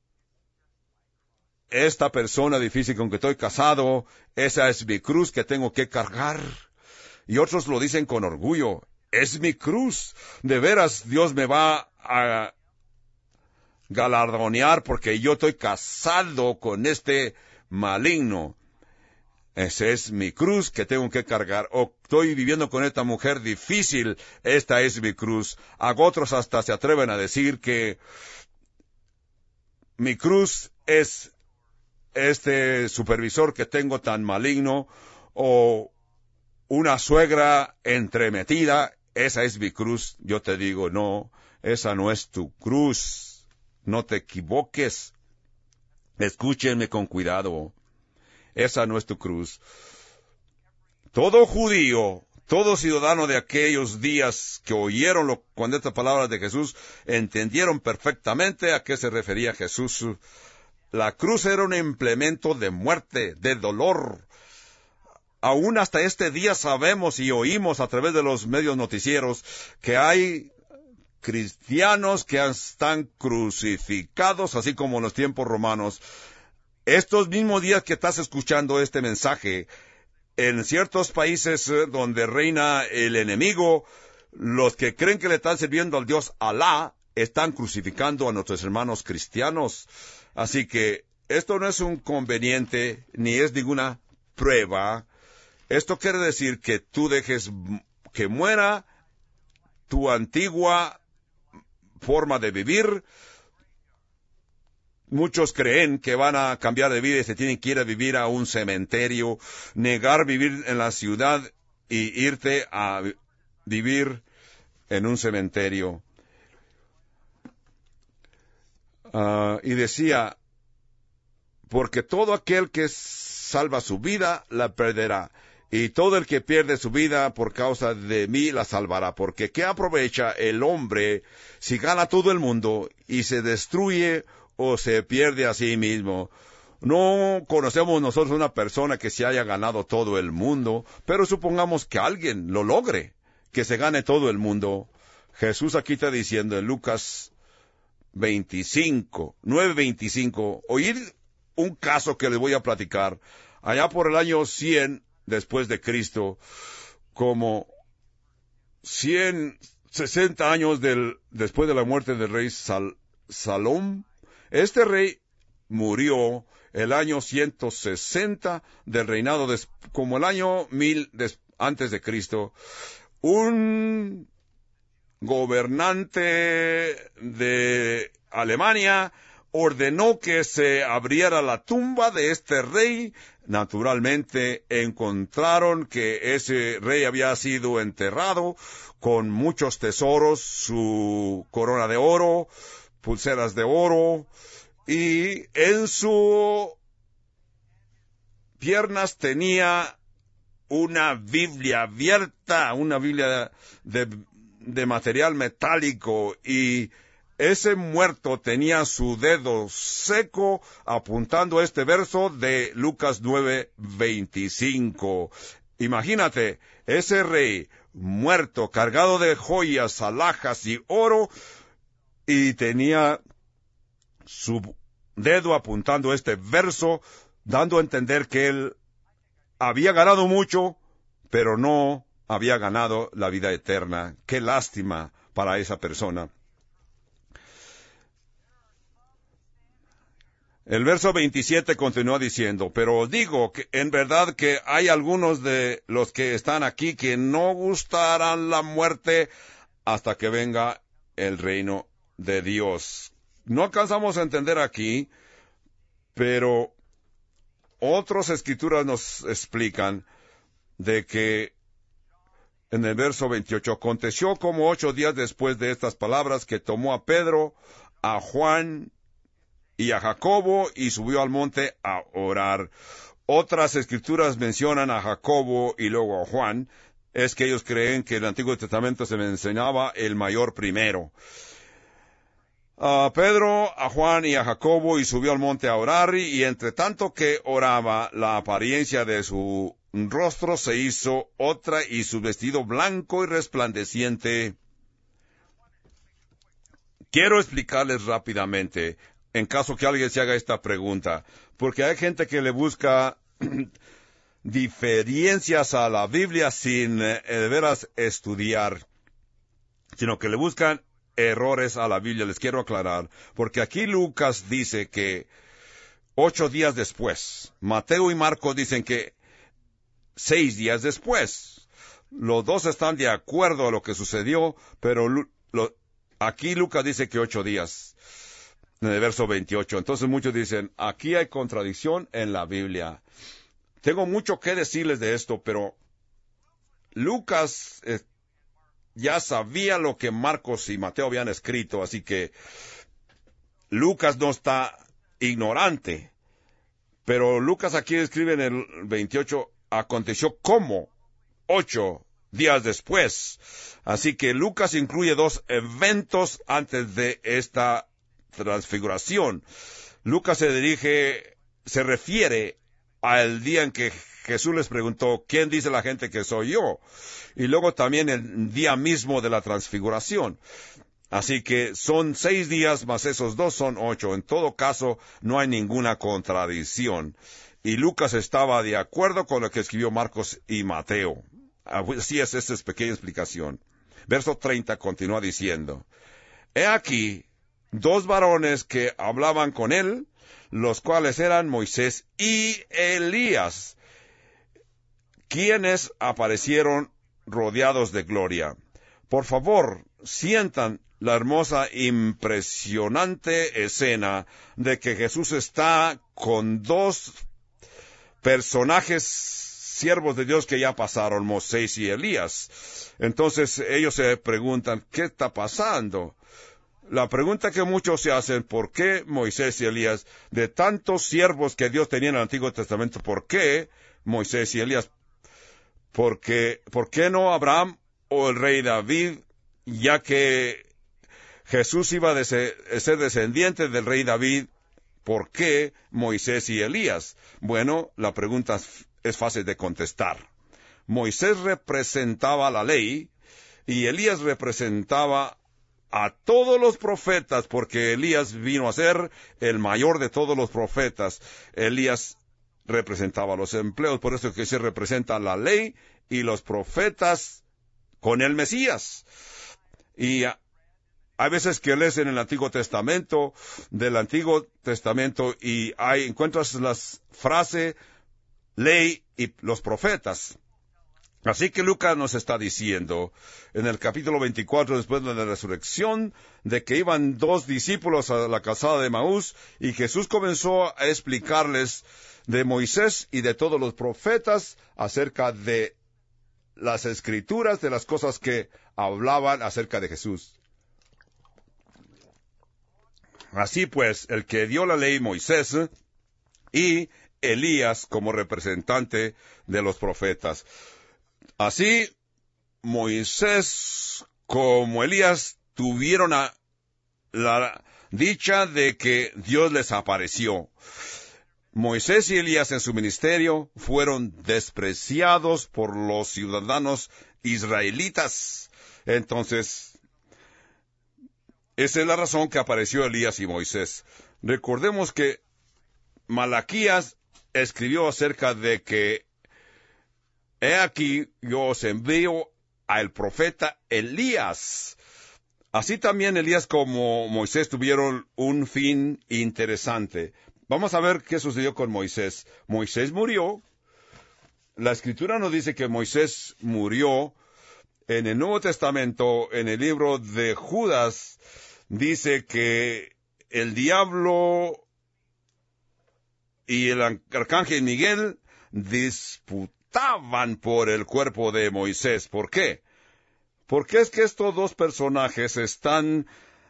esta persona difícil con que estoy casado, esa es mi cruz que tengo que cargar. Y otros lo dicen con orgullo, es mi cruz. De veras Dios me va a galardonear porque yo estoy casado con este maligno. Esa es mi cruz que tengo que cargar. O estoy viviendo con esta mujer difícil. Esta es mi cruz. A otros hasta se atreven a decir que mi cruz es este supervisor que tengo tan maligno. O una suegra entremetida. Esa es mi cruz. Yo te digo, no, esa no es tu cruz. No te equivoques. Escúchenme con cuidado. Esa no es tu cruz. Todo judío, todo ciudadano de aquellos días que oyeron cuando estas palabras de Jesús, entendieron perfectamente a qué se refería Jesús. La cruz era un implemento de muerte, de dolor. Aún hasta este día sabemos y oímos a través de los medios noticieros que hay cristianos que están crucificados, así como en los tiempos romanos. Estos mismos días que estás escuchando este mensaje, en ciertos países donde reina el enemigo, los que creen que le están sirviendo al Dios Alá, están crucificando a nuestros hermanos cristianos. Así que esto no es un conveniente, ni es ninguna prueba. Esto quiere decir que tú dejes que muera tu antigua forma de vivir, Muchos creen que van a cambiar de vida y se tienen que ir a vivir a un cementerio, negar vivir en la ciudad y irte a vivir en un cementerio. Y decía, porque todo aquel que salva su vida, la perderá. Y todo el que pierde su vida por causa de mí, la salvará. Porque ¿qué aprovecha el hombre si gana todo el mundo y se destruye o se pierde a sí mismo? No conocemos nosotros una persona que se haya ganado todo el mundo, pero supongamos que alguien lo logre, que se gane todo el mundo. Jesús aquí está diciendo en Lucas 9:25, oír un caso que les voy a platicar. Allá por el año 100 después de Cristo, como 160 años después de la muerte del rey Salom, este rey murió el año 160 del reinado, como el año 1000 antes de Cristo. Un gobernante de Alemania ordenó que se abriera la tumba de este rey. Naturalmente encontraron que ese rey había sido enterrado con muchos tesoros, su corona de oro, pulseras de oro, y en sus piernas tenía una Biblia abierta, una Biblia de material metálico, y ese muerto tenía su dedo seco apuntando este verso de Lucas 9:25. Imagínate, ese rey muerto, cargado de joyas, alhajas y oro, y tenía su dedo apuntando este verso, dando a entender que él había ganado mucho, pero no había ganado la vida eterna. Qué lástima para esa persona. El verso 27 continúa diciendo, pero os digo que en verdad que hay algunos de los que están aquí que no gustarán la muerte hasta que venga el reino de Dios. No alcanzamos a entender aquí, pero otras escrituras nos explican de que en el verso 28, aconteció como 8 días después de estas palabras que tomó a Pedro, a Juan y a Jacobo y subió al monte a orar. Otras escrituras mencionan a Jacobo y luego a Juan. Es que ellos creen que en el Antiguo Testamento se mencionaba el mayor primero. A Pedro, a Juan y a Jacobo y subió al monte a orar, y entre tanto que oraba, la apariencia de su rostro se hizo otra y su vestido blanco y resplandeciente. Quiero explicarles rápidamente, en caso que alguien se haga esta pregunta, porque hay gente que le busca diferencias a la Biblia sin de veras estudiar, sino que le buscan errores a la Biblia. Les quiero aclarar, porque aquí Lucas dice que 8 días después, Mateo y Marcos dicen que 6 días después. Los dos están de acuerdo a lo que sucedió, pero aquí Lucas dice que 8 días. En el verso 28. Entonces muchos dicen, aquí hay contradicción en la Biblia. Tengo mucho que decirles de esto, pero Lucas ya sabía lo que Marcos y Mateo habían escrito, así que Lucas no está ignorante. Pero Lucas aquí escribe en el 28, aconteció como 8 días después. Así que Lucas incluye 2 eventos antes de esta transfiguración. Lucas se refiere al día en que Jesús les preguntó, ¿quién dice la gente que soy yo? Y luego también el día mismo de la transfiguración. Así que son 6 días más esos 2 son 8. En todo caso, no hay ninguna contradicción. Y Lucas estaba de acuerdo con lo que escribió Marcos y Mateo. Así es, esa es pequeña explicación. Verso 30 continúa diciendo, he aquí 2 varones que hablaban con él, los cuales eran Moisés y Elías, quienes aparecieron rodeados de gloria. Por favor, sientan la hermosa, impresionante escena de que Jesús está con dos personajes siervos de Dios que ya pasaron, Moisés y Elías. Entonces ellos se preguntan, ¿qué está pasando? La pregunta que muchos se hacen, ¿por qué Moisés y Elías, de tantos siervos que Dios tenía en el Antiguo Testamento, por qué Moisés y Elías? ¿Por qué no Abraham o el rey David, ya que Jesús iba a ser descendiente del rey David? ¿Por qué Moisés y Elías? Bueno, la pregunta es fácil de contestar. Moisés representaba la ley y Elías representaba a todos los profetas, porque Elías vino a ser el mayor de todos los profetas. Elías representaba los empleos, por eso que se representa la ley y los profetas con el Mesías. Y hay veces que lees en el Antiguo Testamento, del Antiguo Testamento, y encuentras las frases ley y los profetas. Así que Lucas nos está diciendo, en el capítulo 24, después de la resurrección, de que iban dos discípulos a la calzada de Maús, y Jesús comenzó a explicarles de Moisés y de todos los profetas acerca de las escrituras, de las cosas que hablaban acerca de Jesús. Así pues, el que dio la ley, Moisés, y Elías como representante de los profetas. Así, Moisés como Elías tuvieron la dicha de que Dios les apareció. Moisés y Elías en su ministerio fueron despreciados por los ciudadanos israelitas. Entonces, esa es la razón que apareció Elías y Moisés. Recordemos que Malaquías escribió acerca de que he aquí, yo os envío al profeta Elías. Así también Elías como Moisés tuvieron un fin interesante. Vamos a ver qué sucedió con Moisés. Moisés murió. La Escritura nos dice que Moisés murió. En el Nuevo Testamento, en el libro de Judas, dice que el diablo y el arcángel Miguel disputaban por el cuerpo de Moisés. ¿Por qué? Porque es que estos dos personajes están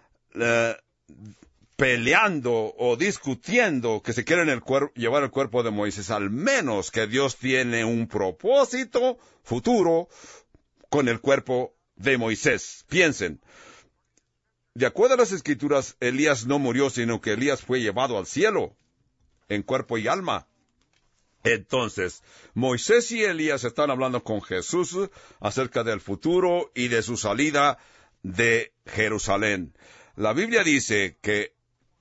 peleando o discutiendo que se quieren llevar el cuerpo de Moisés, al menos que Dios tiene un propósito futuro con el cuerpo de Moisés. Piensen, de acuerdo a las Escrituras, Elías no murió, sino que Elías fue llevado al cielo, en cuerpo y alma. Entonces, Moisés y Elías están hablando con Jesús acerca del futuro y de su salida de Jerusalén. La Biblia dice que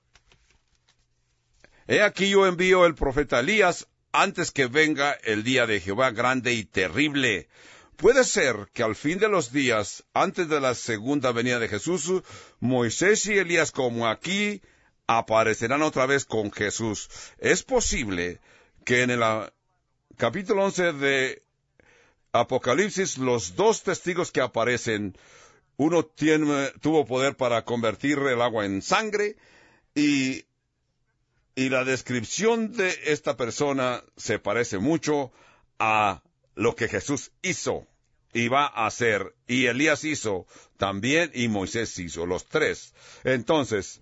he aquí yo envío el profeta Elías antes que venga el día de Jehová grande y terrible. Puede ser que al fin de los días, antes de la segunda venida de Jesús, Moisés y Elías, como aquí, aparecerán otra vez con Jesús. Es posible que en el capítulo 11 de Apocalipsis, los dos testigos que aparecen, uno tuvo poder para convertir el agua en sangre, y la descripción de esta persona se parece mucho a lo que Jesús hizo y va a hacer, y Elías hizo también, y Moisés hizo, los tres. Entonces,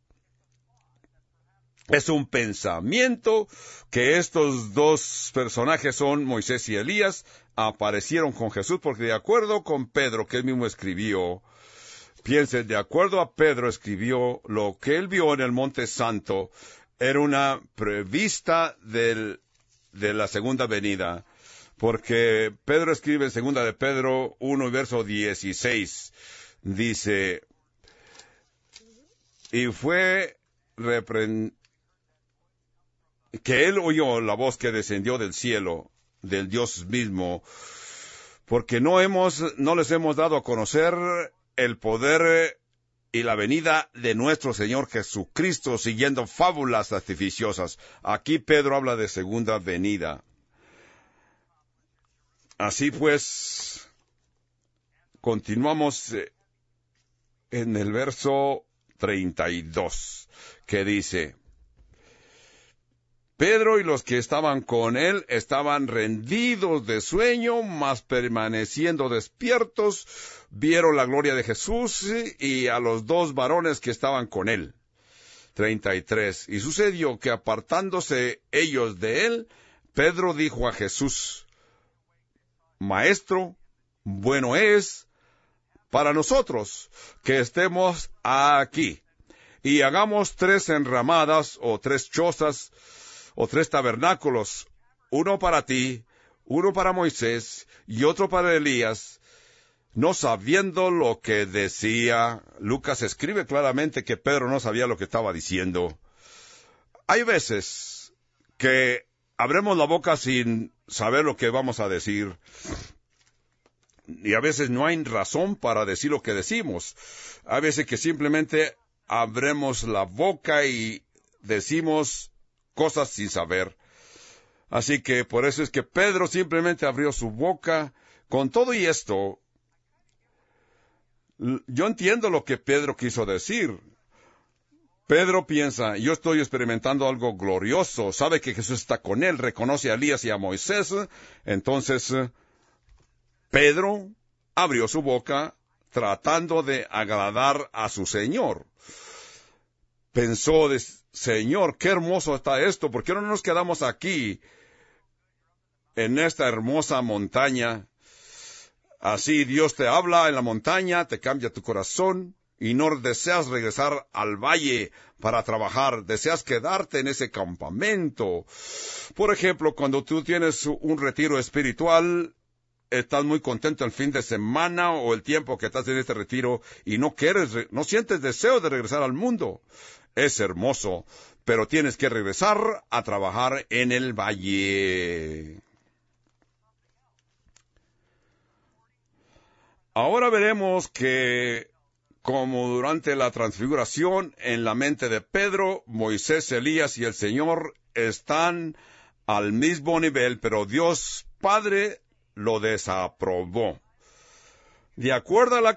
es un pensamiento que estos dos personajes son Moisés y Elías, aparecieron con Jesús, porque de acuerdo con Pedro, que él mismo escribió, piensen, de acuerdo a Pedro escribió, lo que él vio en el Monte Santo era una prevista de la segunda venida, porque Pedro escribe en segunda de Pedro 1, verso 16, dice, y fue que él oyó la voz que descendió del cielo, del Dios mismo, porque no les hemos dado a conocer el poder y la venida de nuestro Señor Jesucristo, siguiendo fábulas artificiosas. Aquí Pedro habla de segunda venida. Así pues, continuamos en el verso 32, que dice: Pedro y los que estaban con él estaban rendidos de sueño, mas permaneciendo despiertos, vieron la gloria de Jesús y a los dos varones que estaban con él. 33. Y sucedió que apartándose ellos de él, Pedro dijo a Jesús: Maestro, bueno es para nosotros que estemos aquí, y hagamos 3 enramadas, o 3 chozas, o 3 tabernáculos, uno para ti, uno para Moisés, y otro para Elías. No sabiendo lo que decía, Lucas escribe claramente que Pedro no sabía lo que estaba diciendo. Hay veces que abremos la boca sin saber lo que vamos a decir, y a veces no hay razón para decir lo que decimos. Hay veces que simplemente abremos la boca y decimos cosas sin saber. Así que por eso es que Pedro simplemente abrió su boca. Con todo y esto, yo entiendo lo que Pedro quiso decir. Pedro piensa: yo estoy experimentando algo glorioso, sabe que Jesús está con él, reconoce a Elías y a Moisés. Entonces, Pedro abrió su boca tratando de agradar a su Señor. Pensó: Señor, qué hermoso está esto, ¿por qué no nos quedamos aquí, en esta hermosa montaña? Así Dios te habla en la montaña, te cambia tu corazón, y no deseas regresar al valle para trabajar, deseas quedarte en ese campamento. Por ejemplo, cuando tú tienes un retiro espiritual, estás muy contento el fin de semana o el tiempo que estás en este retiro y no sientes deseo de regresar al mundo. Es hermoso, pero tienes que regresar a trabajar en el valle. Ahora veremos que, como durante la transfiguración, en la mente de Pedro, Moisés, Elías y el Señor están al mismo nivel, pero Dios Padre lo desaprobó. De acuerdo a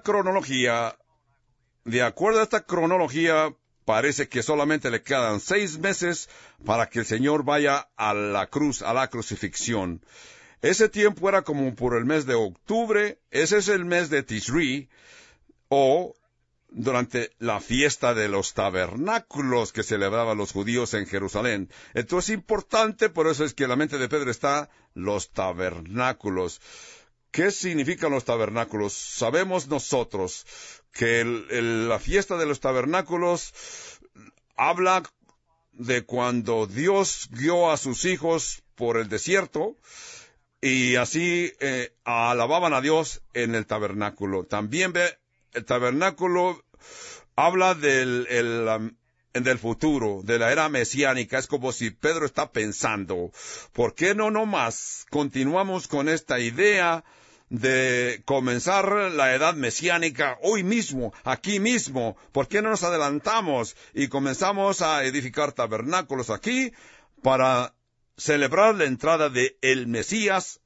esta cronología, parece que solamente le quedan 6 meses para que el Señor vaya a la cruz, a la crucifixión. Ese tiempo era como por el mes de octubre. Ese es el mes de Tishri, o durante la fiesta de los tabernáculos que celebraban los judíos en Jerusalén. Esto es importante, por eso es que en la mente de Pedro está los tabernáculos. ¿Qué significan los tabernáculos? Sabemos nosotros que la fiesta de los tabernáculos habla de cuando Dios guió a sus hijos por el desierto, y así alababan a Dios en el tabernáculo. También el tabernáculo habla del futuro, de la era mesiánica. Es como si Pedro está pensando: ¿por qué no nomás continuamos con esta idea de comenzar la edad mesiánica hoy mismo, aquí mismo? ¿Por qué no nos adelantamos y comenzamos a edificar tabernáculos aquí para celebrar la entrada de el Mesías?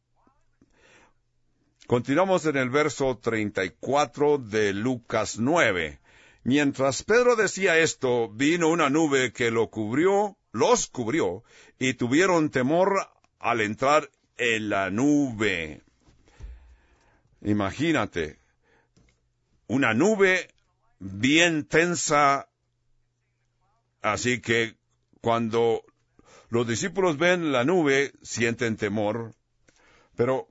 Continuamos en el verso 34 de Lucas 9. Mientras Pedro decía esto, vino una nube que los cubrió, y tuvieron temor al entrar en la nube. Imagínate, una nube bien tensa. Así que cuando los discípulos ven la nube, sienten temor. Pero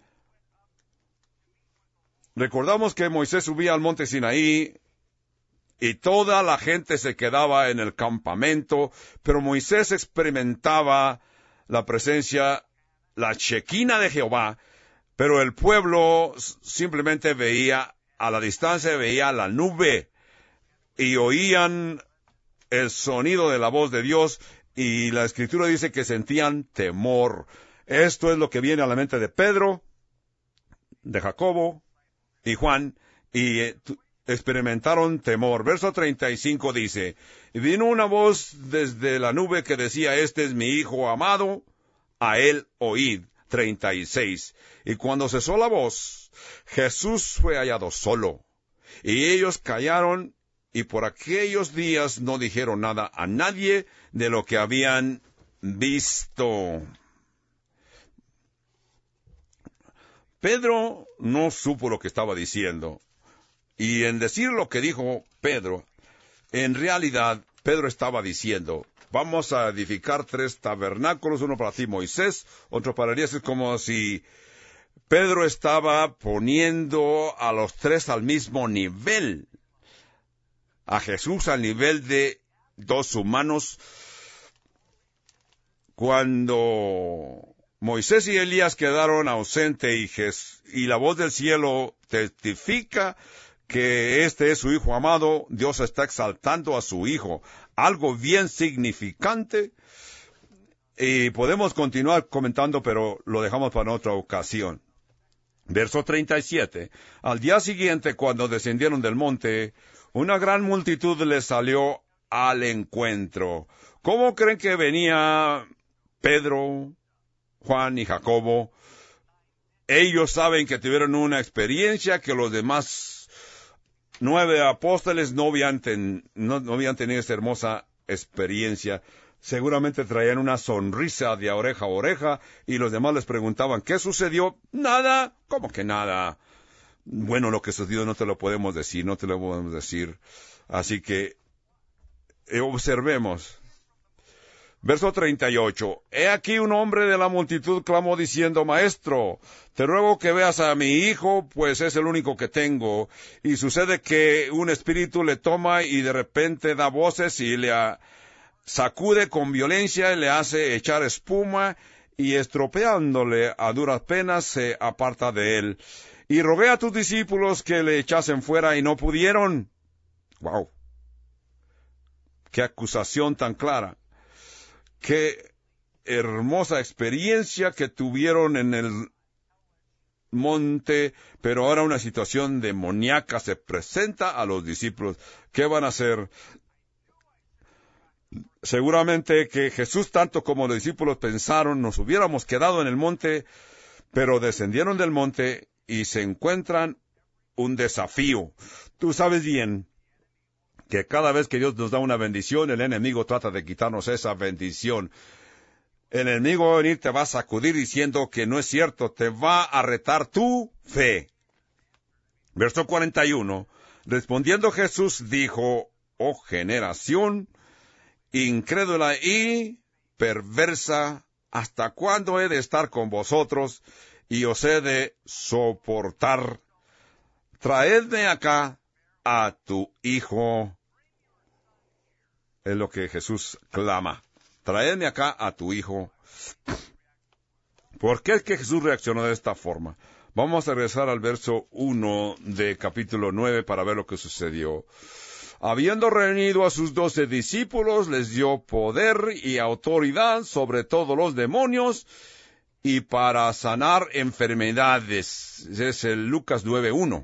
recordamos que Moisés subía al monte Sinaí y toda la gente se quedaba en el campamento, pero Moisés experimentaba la presencia, la Shekinah de Jehová, pero el pueblo simplemente veía a la distancia, veía la nube y oían el sonido de la voz de Dios, y la Escritura dice que sentían temor. Esto es lo que viene a la mente de Pedro, de Jacobo y Juan, y experimentaron temor. Verso 35 dice: y vino una voz desde la nube que decía: este es mi Hijo amado, a él oíd. 36. Y cuando cesó la voz, Jesús fue hallado solo, Y ellos callaron, y por aquellos días no dijeron nada a nadie de lo que habían visto. Pedro no supo lo que estaba diciendo. Y en decir lo que dijo Pedro, en realidad Pedro estaba diciendo, vamos a edificar 3 tabernáculos, uno para ti, Moisés, otro para Elías. Es como si Pedro estaba poniendo a los 3 al mismo nivel, a Jesús al nivel de 2 humanos. Cuando Moisés y Elías quedaron ausentes y la voz del cielo testifica que este es su Hijo amado, Dios está exaltando a su Hijo, algo bien significante. Y podemos continuar comentando, pero lo dejamos para otra ocasión. Verso 37. Al día siguiente, cuando descendieron del monte, una gran multitud les salió al encuentro. ¿Cómo creen que venía Pedro, Juan y Jacobo? Ellos saben que tuvieron una experiencia que los demás 9 apóstoles no habían tenido esa hermosa experiencia. Seguramente traían una sonrisa de oreja a oreja y los demás les preguntaban, ¿qué sucedió? Nada. ¿Cómo que nada? Bueno, lo que sucedió no te lo podemos decir, Así que observemos. Verso 38. He aquí un hombre de la multitud clamó diciendo, Maestro, te ruego que veas a mi hijo, pues es el único que tengo. Y sucede que un espíritu le toma y de repente da voces y le sacude con violencia y le hace echar espuma y estropeándole a duras penas se aparta de él. Y rogué a tus discípulos que le echasen fuera y no pudieron. ¡Wow! ¡Qué acusación tan clara! Qué hermosa experiencia que tuvieron en el monte, pero ahora una situación demoníaca se presenta a los discípulos. ¿Qué van a hacer? Seguramente que Jesús, tanto como los discípulos, pensaron, nos hubiéramos quedado en el monte, pero descendieron del monte y se encuentran un desafío. Tú sabes bien que cada vez que Dios nos da una bendición, el enemigo trata de quitarnos esa bendición. El enemigo va a venir, te va a sacudir diciendo que no es cierto, te va a retar tu fe. Verso 41. Respondiendo Jesús dijo, oh generación incrédula y perversa, ¿hasta cuándo he de estar con vosotros y os he de soportar? Traedme acá a tu hijo. Es lo que Jesús clama. Traedme acá a tu hijo. ¿Por qué es que Jesús reaccionó de esta forma? Vamos a regresar al verso 1 de capítulo 9 para ver lo que sucedió. Habiendo reunido a sus 12 discípulos, les dio poder y autoridad sobre todos los demonios y para sanar enfermedades. Es el Lucas 9:1.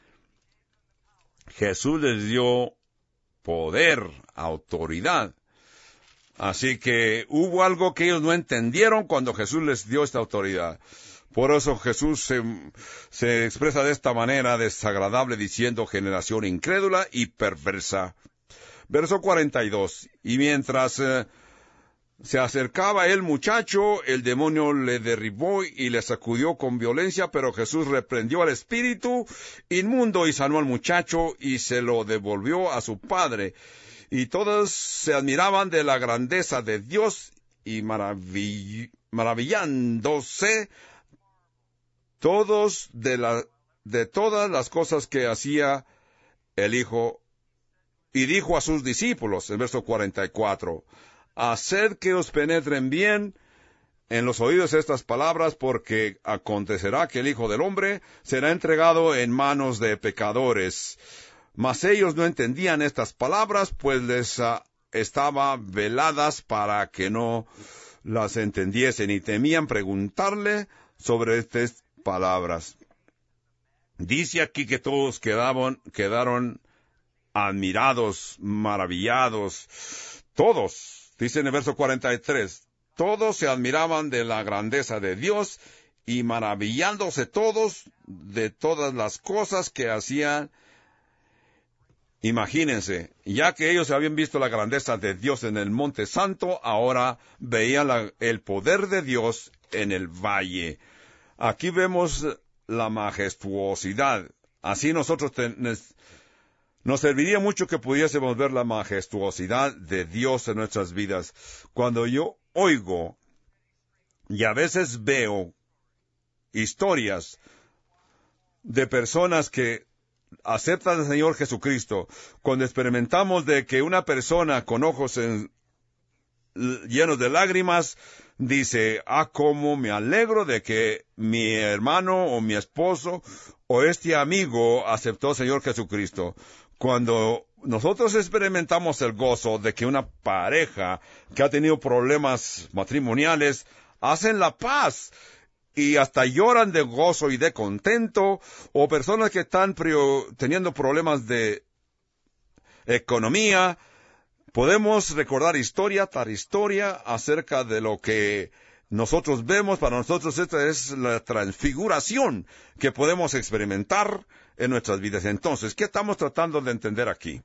Jesús les dio poder, autoridad. Así que hubo algo que ellos no entendieron cuando Jesús les dio esta autoridad. Por eso Jesús se expresa de esta manera desagradable diciendo generación incrédula y perversa. Verso 42. Y mientras se acercaba el muchacho, el demonio le derribó y le sacudió con violencia, pero Jesús reprendió al espíritu inmundo y sanó al muchacho y se lo devolvió a su padre. Y todos se admiraban de la grandeza de Dios y maravillándose todos de todas las cosas que hacía el Hijo. Y dijo a sus discípulos, en verso 44, haced que os penetren bien en los oídos estas palabras, porque acontecerá que el Hijo del Hombre será entregado en manos de pecadores. Mas ellos no entendían estas palabras, pues les estaban veladas para que no las entendiesen, y temían preguntarle sobre estas palabras. Dice aquí que todos quedaron admirados, maravillados, todos, dice en el verso 43, todos se admiraban de la grandeza de Dios y maravillándose todos de todas las cosas que hacían Imagínense, ya que ellos habían visto la grandeza de Dios en el Monte Santo, ahora veían el poder de Dios en el valle. Aquí vemos la majestuosidad. Así nosotros nos serviría mucho que pudiésemos ver la majestuosidad de Dios en nuestras vidas. Cuando yo oigo y a veces veo historias de personas que aceptan al Señor Jesucristo, cuando experimentamos de que una persona con ojos llenos de lágrimas dice, cómo me alegro de que mi hermano o mi esposo o este amigo aceptó al Señor Jesucristo. Cuando nosotros experimentamos el gozo de que una pareja que ha tenido problemas matrimoniales hacen la paz y hasta lloran de gozo y de contento, o personas que están teniendo problemas de economía, podemos recordar historia tras historia acerca de lo que nosotros vemos. Para nosotros esta es la transfiguración que podemos experimentar en nuestras vidas. Entonces, ¿qué estamos tratando de entender aquí?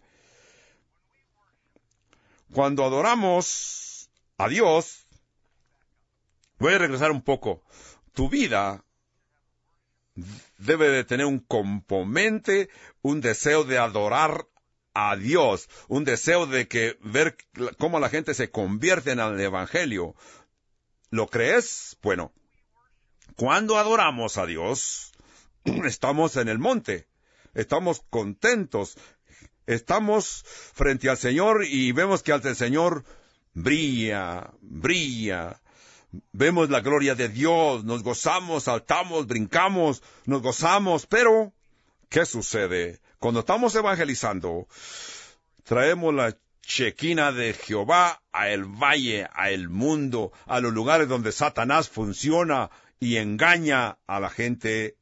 Cuando adoramos a Dios, voy a regresar un poco. Tu vida debe de tener un componente, un deseo de adorar a Dios, un deseo de ver cómo la gente se convierte en el Evangelio. ¿Lo crees? Bueno, cuando adoramos a Dios, estamos en el monte, estamos contentos, estamos frente al Señor y vemos que ante el Señor brilla. Vemos la gloria de Dios, nos gozamos, saltamos, brincamos, nos gozamos, pero ¿qué sucede? Cuando estamos evangelizando, traemos la Shekinah de Jehová a el valle, a el mundo, a los lugares donde Satanás funciona y engaña a la gente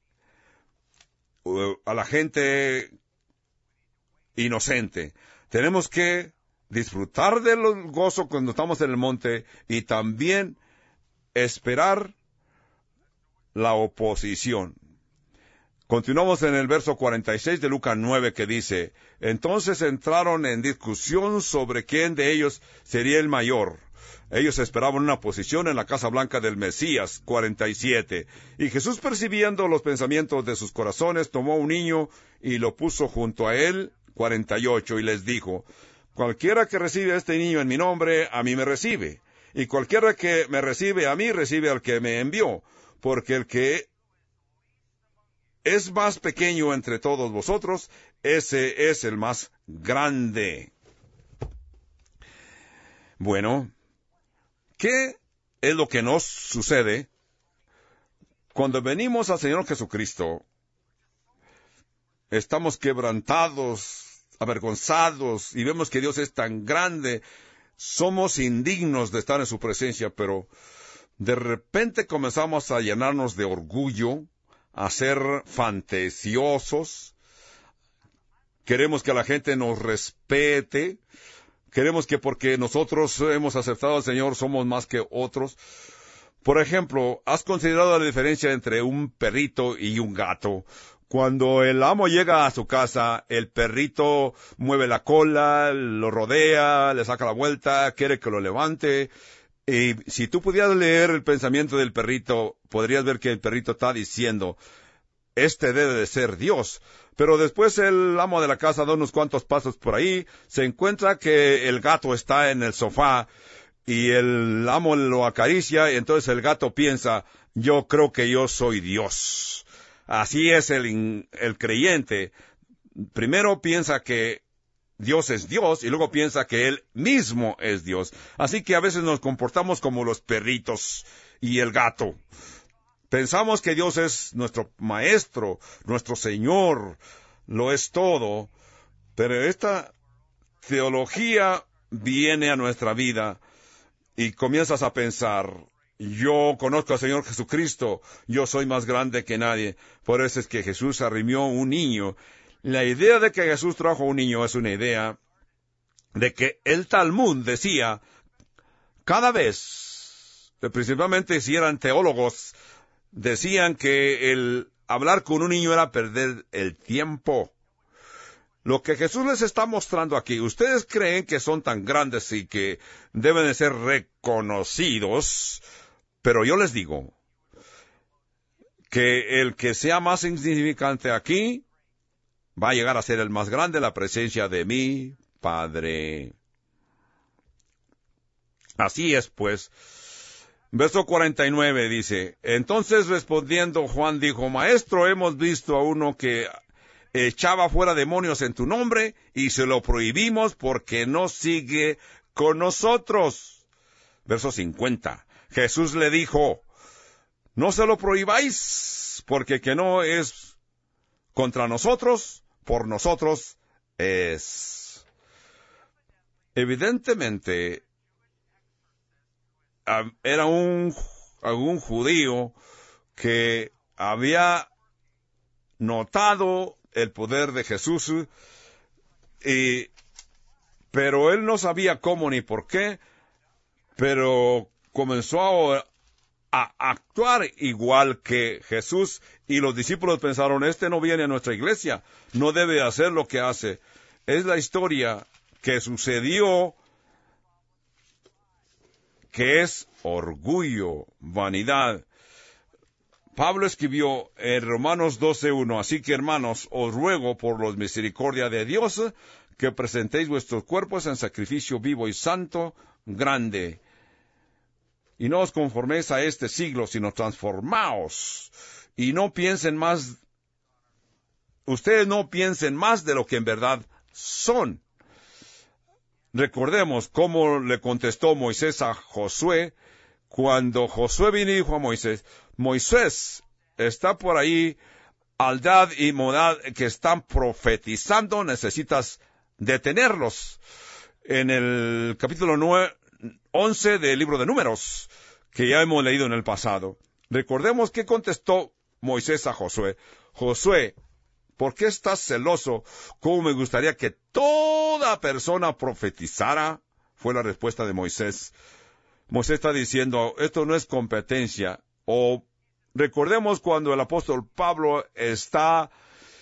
inocente. Tenemos que disfrutar del gozo cuando estamos en el monte y también esperar la oposición. Continuamos en el verso 46 de Lucas 9 que dice, entonces entraron en discusión sobre quién de ellos sería el mayor. Ellos esperaban una posición en la casa blanca del Mesías. 47. Y Jesús, percibiendo los pensamientos de sus corazones, tomó un niño y lo puso junto a él. 48. Y les dijo, cualquiera que recibe a este niño en mi nombre, a mí me recibe. Y cualquiera que me recibe a mí, recibe al que me envió. Porque el que es más pequeño entre todos vosotros, ese es el más grande. Bueno, ¿qué es lo que nos sucede cuando venimos al Señor Jesucristo? Estamos quebrantados, avergonzados, y vemos que Dios es tan grande. Somos indignos de estar en su presencia, pero de repente comenzamos a llenarnos de orgullo, a ser fantasiosos. Queremos que la gente nos respete. Queremos que porque nosotros hemos aceptado al Señor somos más que otros. Por ejemplo, ¿has considerado la diferencia entre un perrito y un gato? Cuando el amo llega a su casa, el perrito mueve la cola, lo rodea, le saca la vuelta, quiere que lo levante. Y si tú pudieras leer el pensamiento del perrito, podrías ver que el perrito está diciendo, este debe de ser Dios. Pero después el amo de la casa da unos cuantos pasos por ahí, se encuentra que el gato está en el sofá y el amo lo acaricia y entonces el gato piensa, yo creo que yo soy Dios. Así es el creyente. Primero piensa que Dios es Dios y luego piensa que Él mismo es Dios. Así que a veces nos comportamos como los perritos y el gato. Pensamos que Dios es nuestro maestro, nuestro Señor, lo es todo. Pero esta teología viene a nuestra vida y comienzas a pensar, yo conozco al Señor Jesucristo, yo soy más grande que nadie. Por eso es que Jesús arrimió un niño. La idea de que Jesús trajo un niño es una idea de que el Talmud decía, cada vez, principalmente si eran teólogos, decían que el hablar con un niño era perder el tiempo. Lo que Jesús les está mostrando aquí, ustedes creen que son tan grandes y que deben de ser reconocidos, pero yo les digo que el que sea más insignificante aquí va a llegar a ser el más grande en la presencia de mi Padre. Así es, pues. Verso 49 dice, entonces respondiendo Juan dijo, Maestro, hemos visto a uno que echaba fuera demonios en tu nombre y se lo prohibimos porque no sigue con nosotros. Verso 50, Jesús le dijo, no se lo prohibáis, porque que no es contra nosotros, por nosotros es. Evidentemente, era algún judío que había notado el poder de Jesús, pero él no sabía cómo ni por qué, pero comenzó a actuar igual que Jesús, y los discípulos pensaron, este no viene a nuestra iglesia, no debe hacer lo que hace. Es la historia que sucedió, que es orgullo, vanidad. Pablo escribió en Romanos 12:1, así que hermanos, os ruego por la misericordia de Dios, que presentéis vuestros cuerpos en sacrificio vivo y santo, grande. Y no os conforméis a este siglo, sino transformaos. Y no piensen más, ustedes no piensen más de lo que en verdad son. Recordemos cómo le contestó Moisés a Josué, cuando Josué vino y dijo a Moisés, Moisés, está por ahí Aldad y Modad que están profetizando, necesitas detenerlos. En el capítulo 11 del libro de Números, que ya hemos leído en el pasado. Recordemos qué contestó Moisés a Josué. Josué, ¿por qué estás celoso? ¿Cómo me gustaría que toda persona profetizara? Fue la respuesta de Moisés. Moisés está diciendo, esto no es competencia. O recordemos cuando el apóstol Pablo está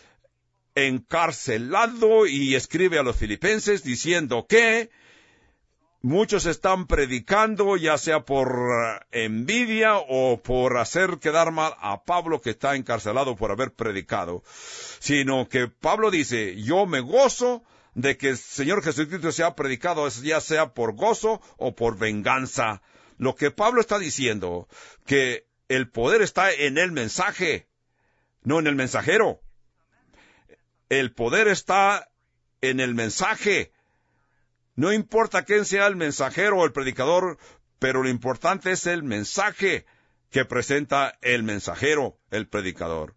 encarcelado y escribe a los filipenses diciendo que muchos están predicando, ya sea por envidia o por hacer quedar mal a Pablo, que está encarcelado por haber predicado. Sino que Pablo dice, yo me gozo de que el Señor Jesucristo sea predicado, ya sea por gozo o por venganza. Lo que Pablo está diciendo, que el poder está en el mensaje, no en el mensajero. El poder está en el mensaje. No importa quién sea el mensajero o el predicador, pero lo importante es el mensaje que presenta el mensajero, el predicador.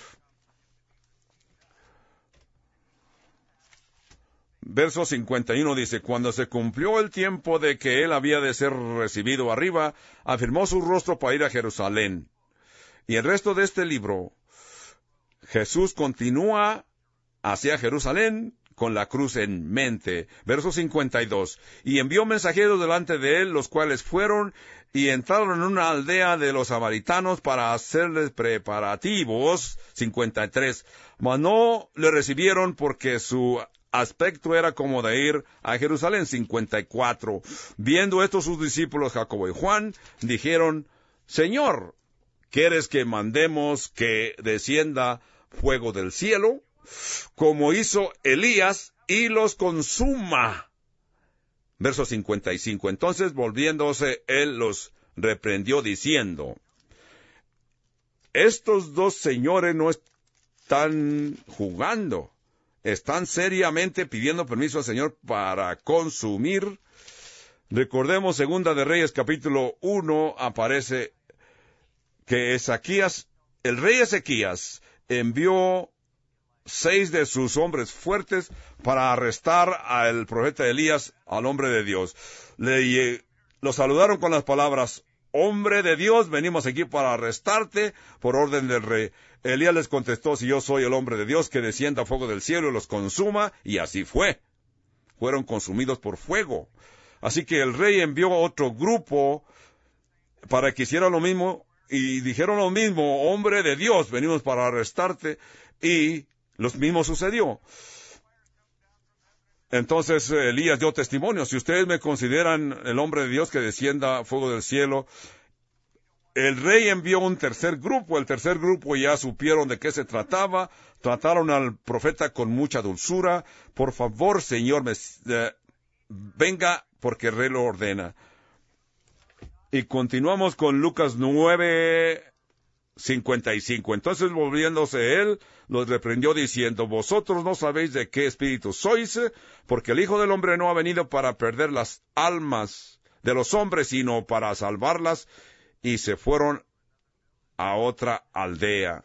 Verso 51 dice, cuando se cumplió el tiempo de que él había de ser recibido arriba, afirmó su rostro para ir a Jerusalén. Y el resto de este libro, Jesús continúa hacia Jerusalén con la cruz en mente. Verso 52. Y envió mensajeros delante de él, los cuales fueron y entraron en una aldea de los samaritanos para hacerles preparativos. 53. Mas no le recibieron porque su aspecto era como de ir a Jerusalén. 54. Viendo esto sus discípulos Jacobo y Juan, dijeron, Señor, ¿quieres que mandemos que descienda fuego del cielo, como hizo Elías, y los consuma? Verso 55. Entonces, volviéndose, él los reprendió diciendo, estos dos señores no están jugando, están seriamente pidiendo permiso al Señor para consumir. Recordemos, Segunda de Reyes, capítulo 1, aparece que el rey Ezequías, envió 6 de sus hombres fuertes para arrestar al profeta Elías, al hombre de Dios. Lo saludaron con las palabras, hombre de Dios, venimos aquí para arrestarte por orden del rey. Elías les contestó, si yo soy el hombre de Dios, que descienda fuego del cielo y los consuma, y así fue. Fueron consumidos por fuego. Así que el rey envió otro grupo para que hiciera lo mismo, y dijeron lo mismo, hombre de Dios, venimos para arrestarte, y lo mismo sucedió. Entonces Elías dio testimonio: si ustedes me consideran el hombre de Dios, que descienda fuego del cielo. El rey envió un tercer grupo. El tercer grupo ya supieron de qué se trataba. Trataron al profeta con mucha dulzura. Por favor, Señor, venga, porque el rey lo ordena. Y continuamos con Lucas 9:55. Entonces, volviéndose él, los reprendió diciendo: vosotros no sabéis de qué espíritu sois, porque el Hijo del Hombre no ha venido para perder las almas de los hombres, sino para salvarlas. Y se fueron a otra aldea.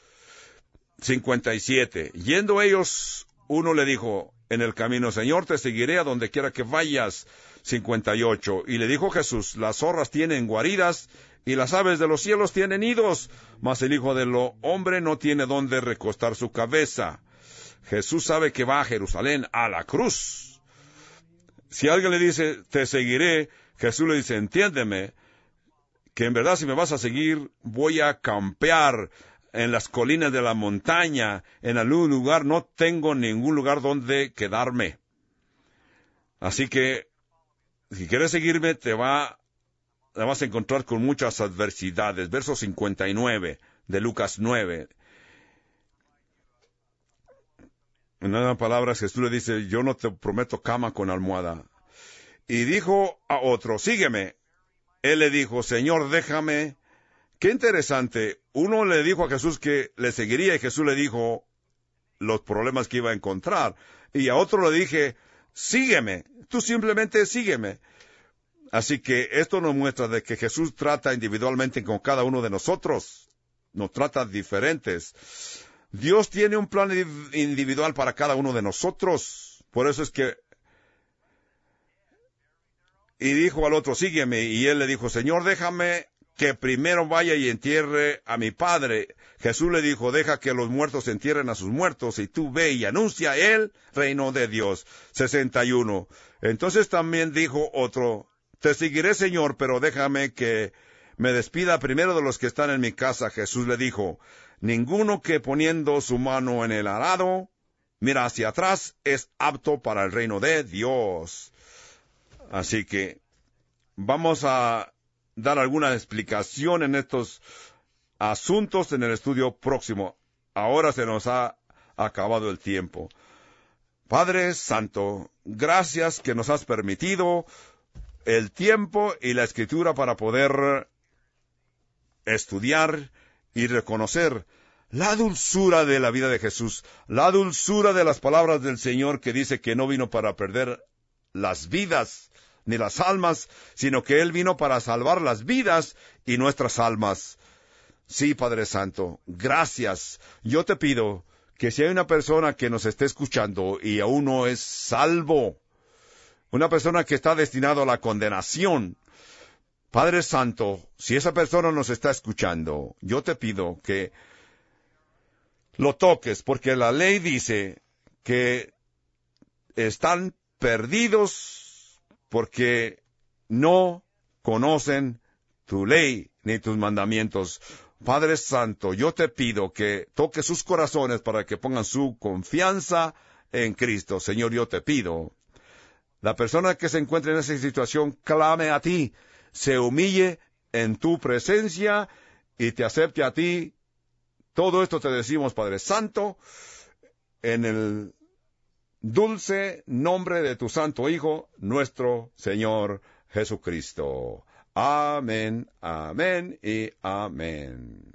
57. Yendo ellos, uno le dijo en el camino: Señor, te seguiré a donde quiera que vayas. 58. Y le dijo Jesús: las zorras tienen guaridas, y las aves de los cielos tienen nidos, mas el Hijo del Hombre no tiene donde recostar su cabeza. Jesús sabe que va a Jerusalén, a la cruz. Si alguien le dice: te seguiré, Jesús le dice: entiéndeme, que en verdad, si me vas a seguir, voy a campear en las colinas de la montaña, en algún lugar. No tengo ningún lugar donde quedarme. Así que, si quieres seguirme, te vas a encontrar con muchas adversidades. Verso 59 de Lucas 9. En otras palabras, Jesús le dice: yo no te prometo cama con almohada. Y dijo a otro: sígueme. Él le dijo: Señor, déjame. Qué interesante. Uno le dijo a Jesús que le seguiría, y Jesús le dijo los problemas que iba a encontrar. Y a otro le dije: sígueme. Tú simplemente sígueme. Así que esto nos muestra de que Jesús trata individualmente con cada uno de nosotros. Nos trata diferentes. Dios tiene un plan individual para cada uno de nosotros. Por eso es que... Y dijo al otro: sígueme. Y él le dijo: Señor, déjame que primero vaya y entierre a mi padre. Jesús le dijo: deja que los muertos entierren a sus muertos, y tú ve y anuncia el reino de Dios. 61. Entonces también dijo otro: te seguiré, Señor, pero déjame que me despida primero de los que están en mi casa. Jesús le dijo: ninguno que poniendo su mano en el arado mira hacia atrás es apto para el reino de Dios. Así que vamos a dar alguna explicación en estos asuntos en el estudio próximo. Ahora se nos ha acabado el tiempo. Padre Santo, gracias que nos has permitido el tiempo y la escritura para poder estudiar y reconocer la dulzura de la vida de Jesús, la dulzura de las palabras del Señor, que dice que no vino para perder las vidas ni las almas, sino que Él vino para salvar las vidas y nuestras almas. Sí, Padre Santo, gracias. Yo te pido que si hay una persona que nos esté escuchando y aún no es salvo, una persona que está destinada a la condenación, Padre Santo, si esa persona nos está escuchando, yo te pido que lo toques, porque la ley dice que están perdidos porque no conocen tu ley ni tus mandamientos. Padre Santo, yo te pido que toques sus corazones para que pongan su confianza en Cristo. Señor, yo te pido, la persona que se encuentre en esa situación, clame a ti, se humille en tu presencia y te acepte a ti. Todo esto te decimos, Padre Santo, en el dulce nombre de tu Santo Hijo, nuestro Señor Jesucristo. Amén, amén y amén.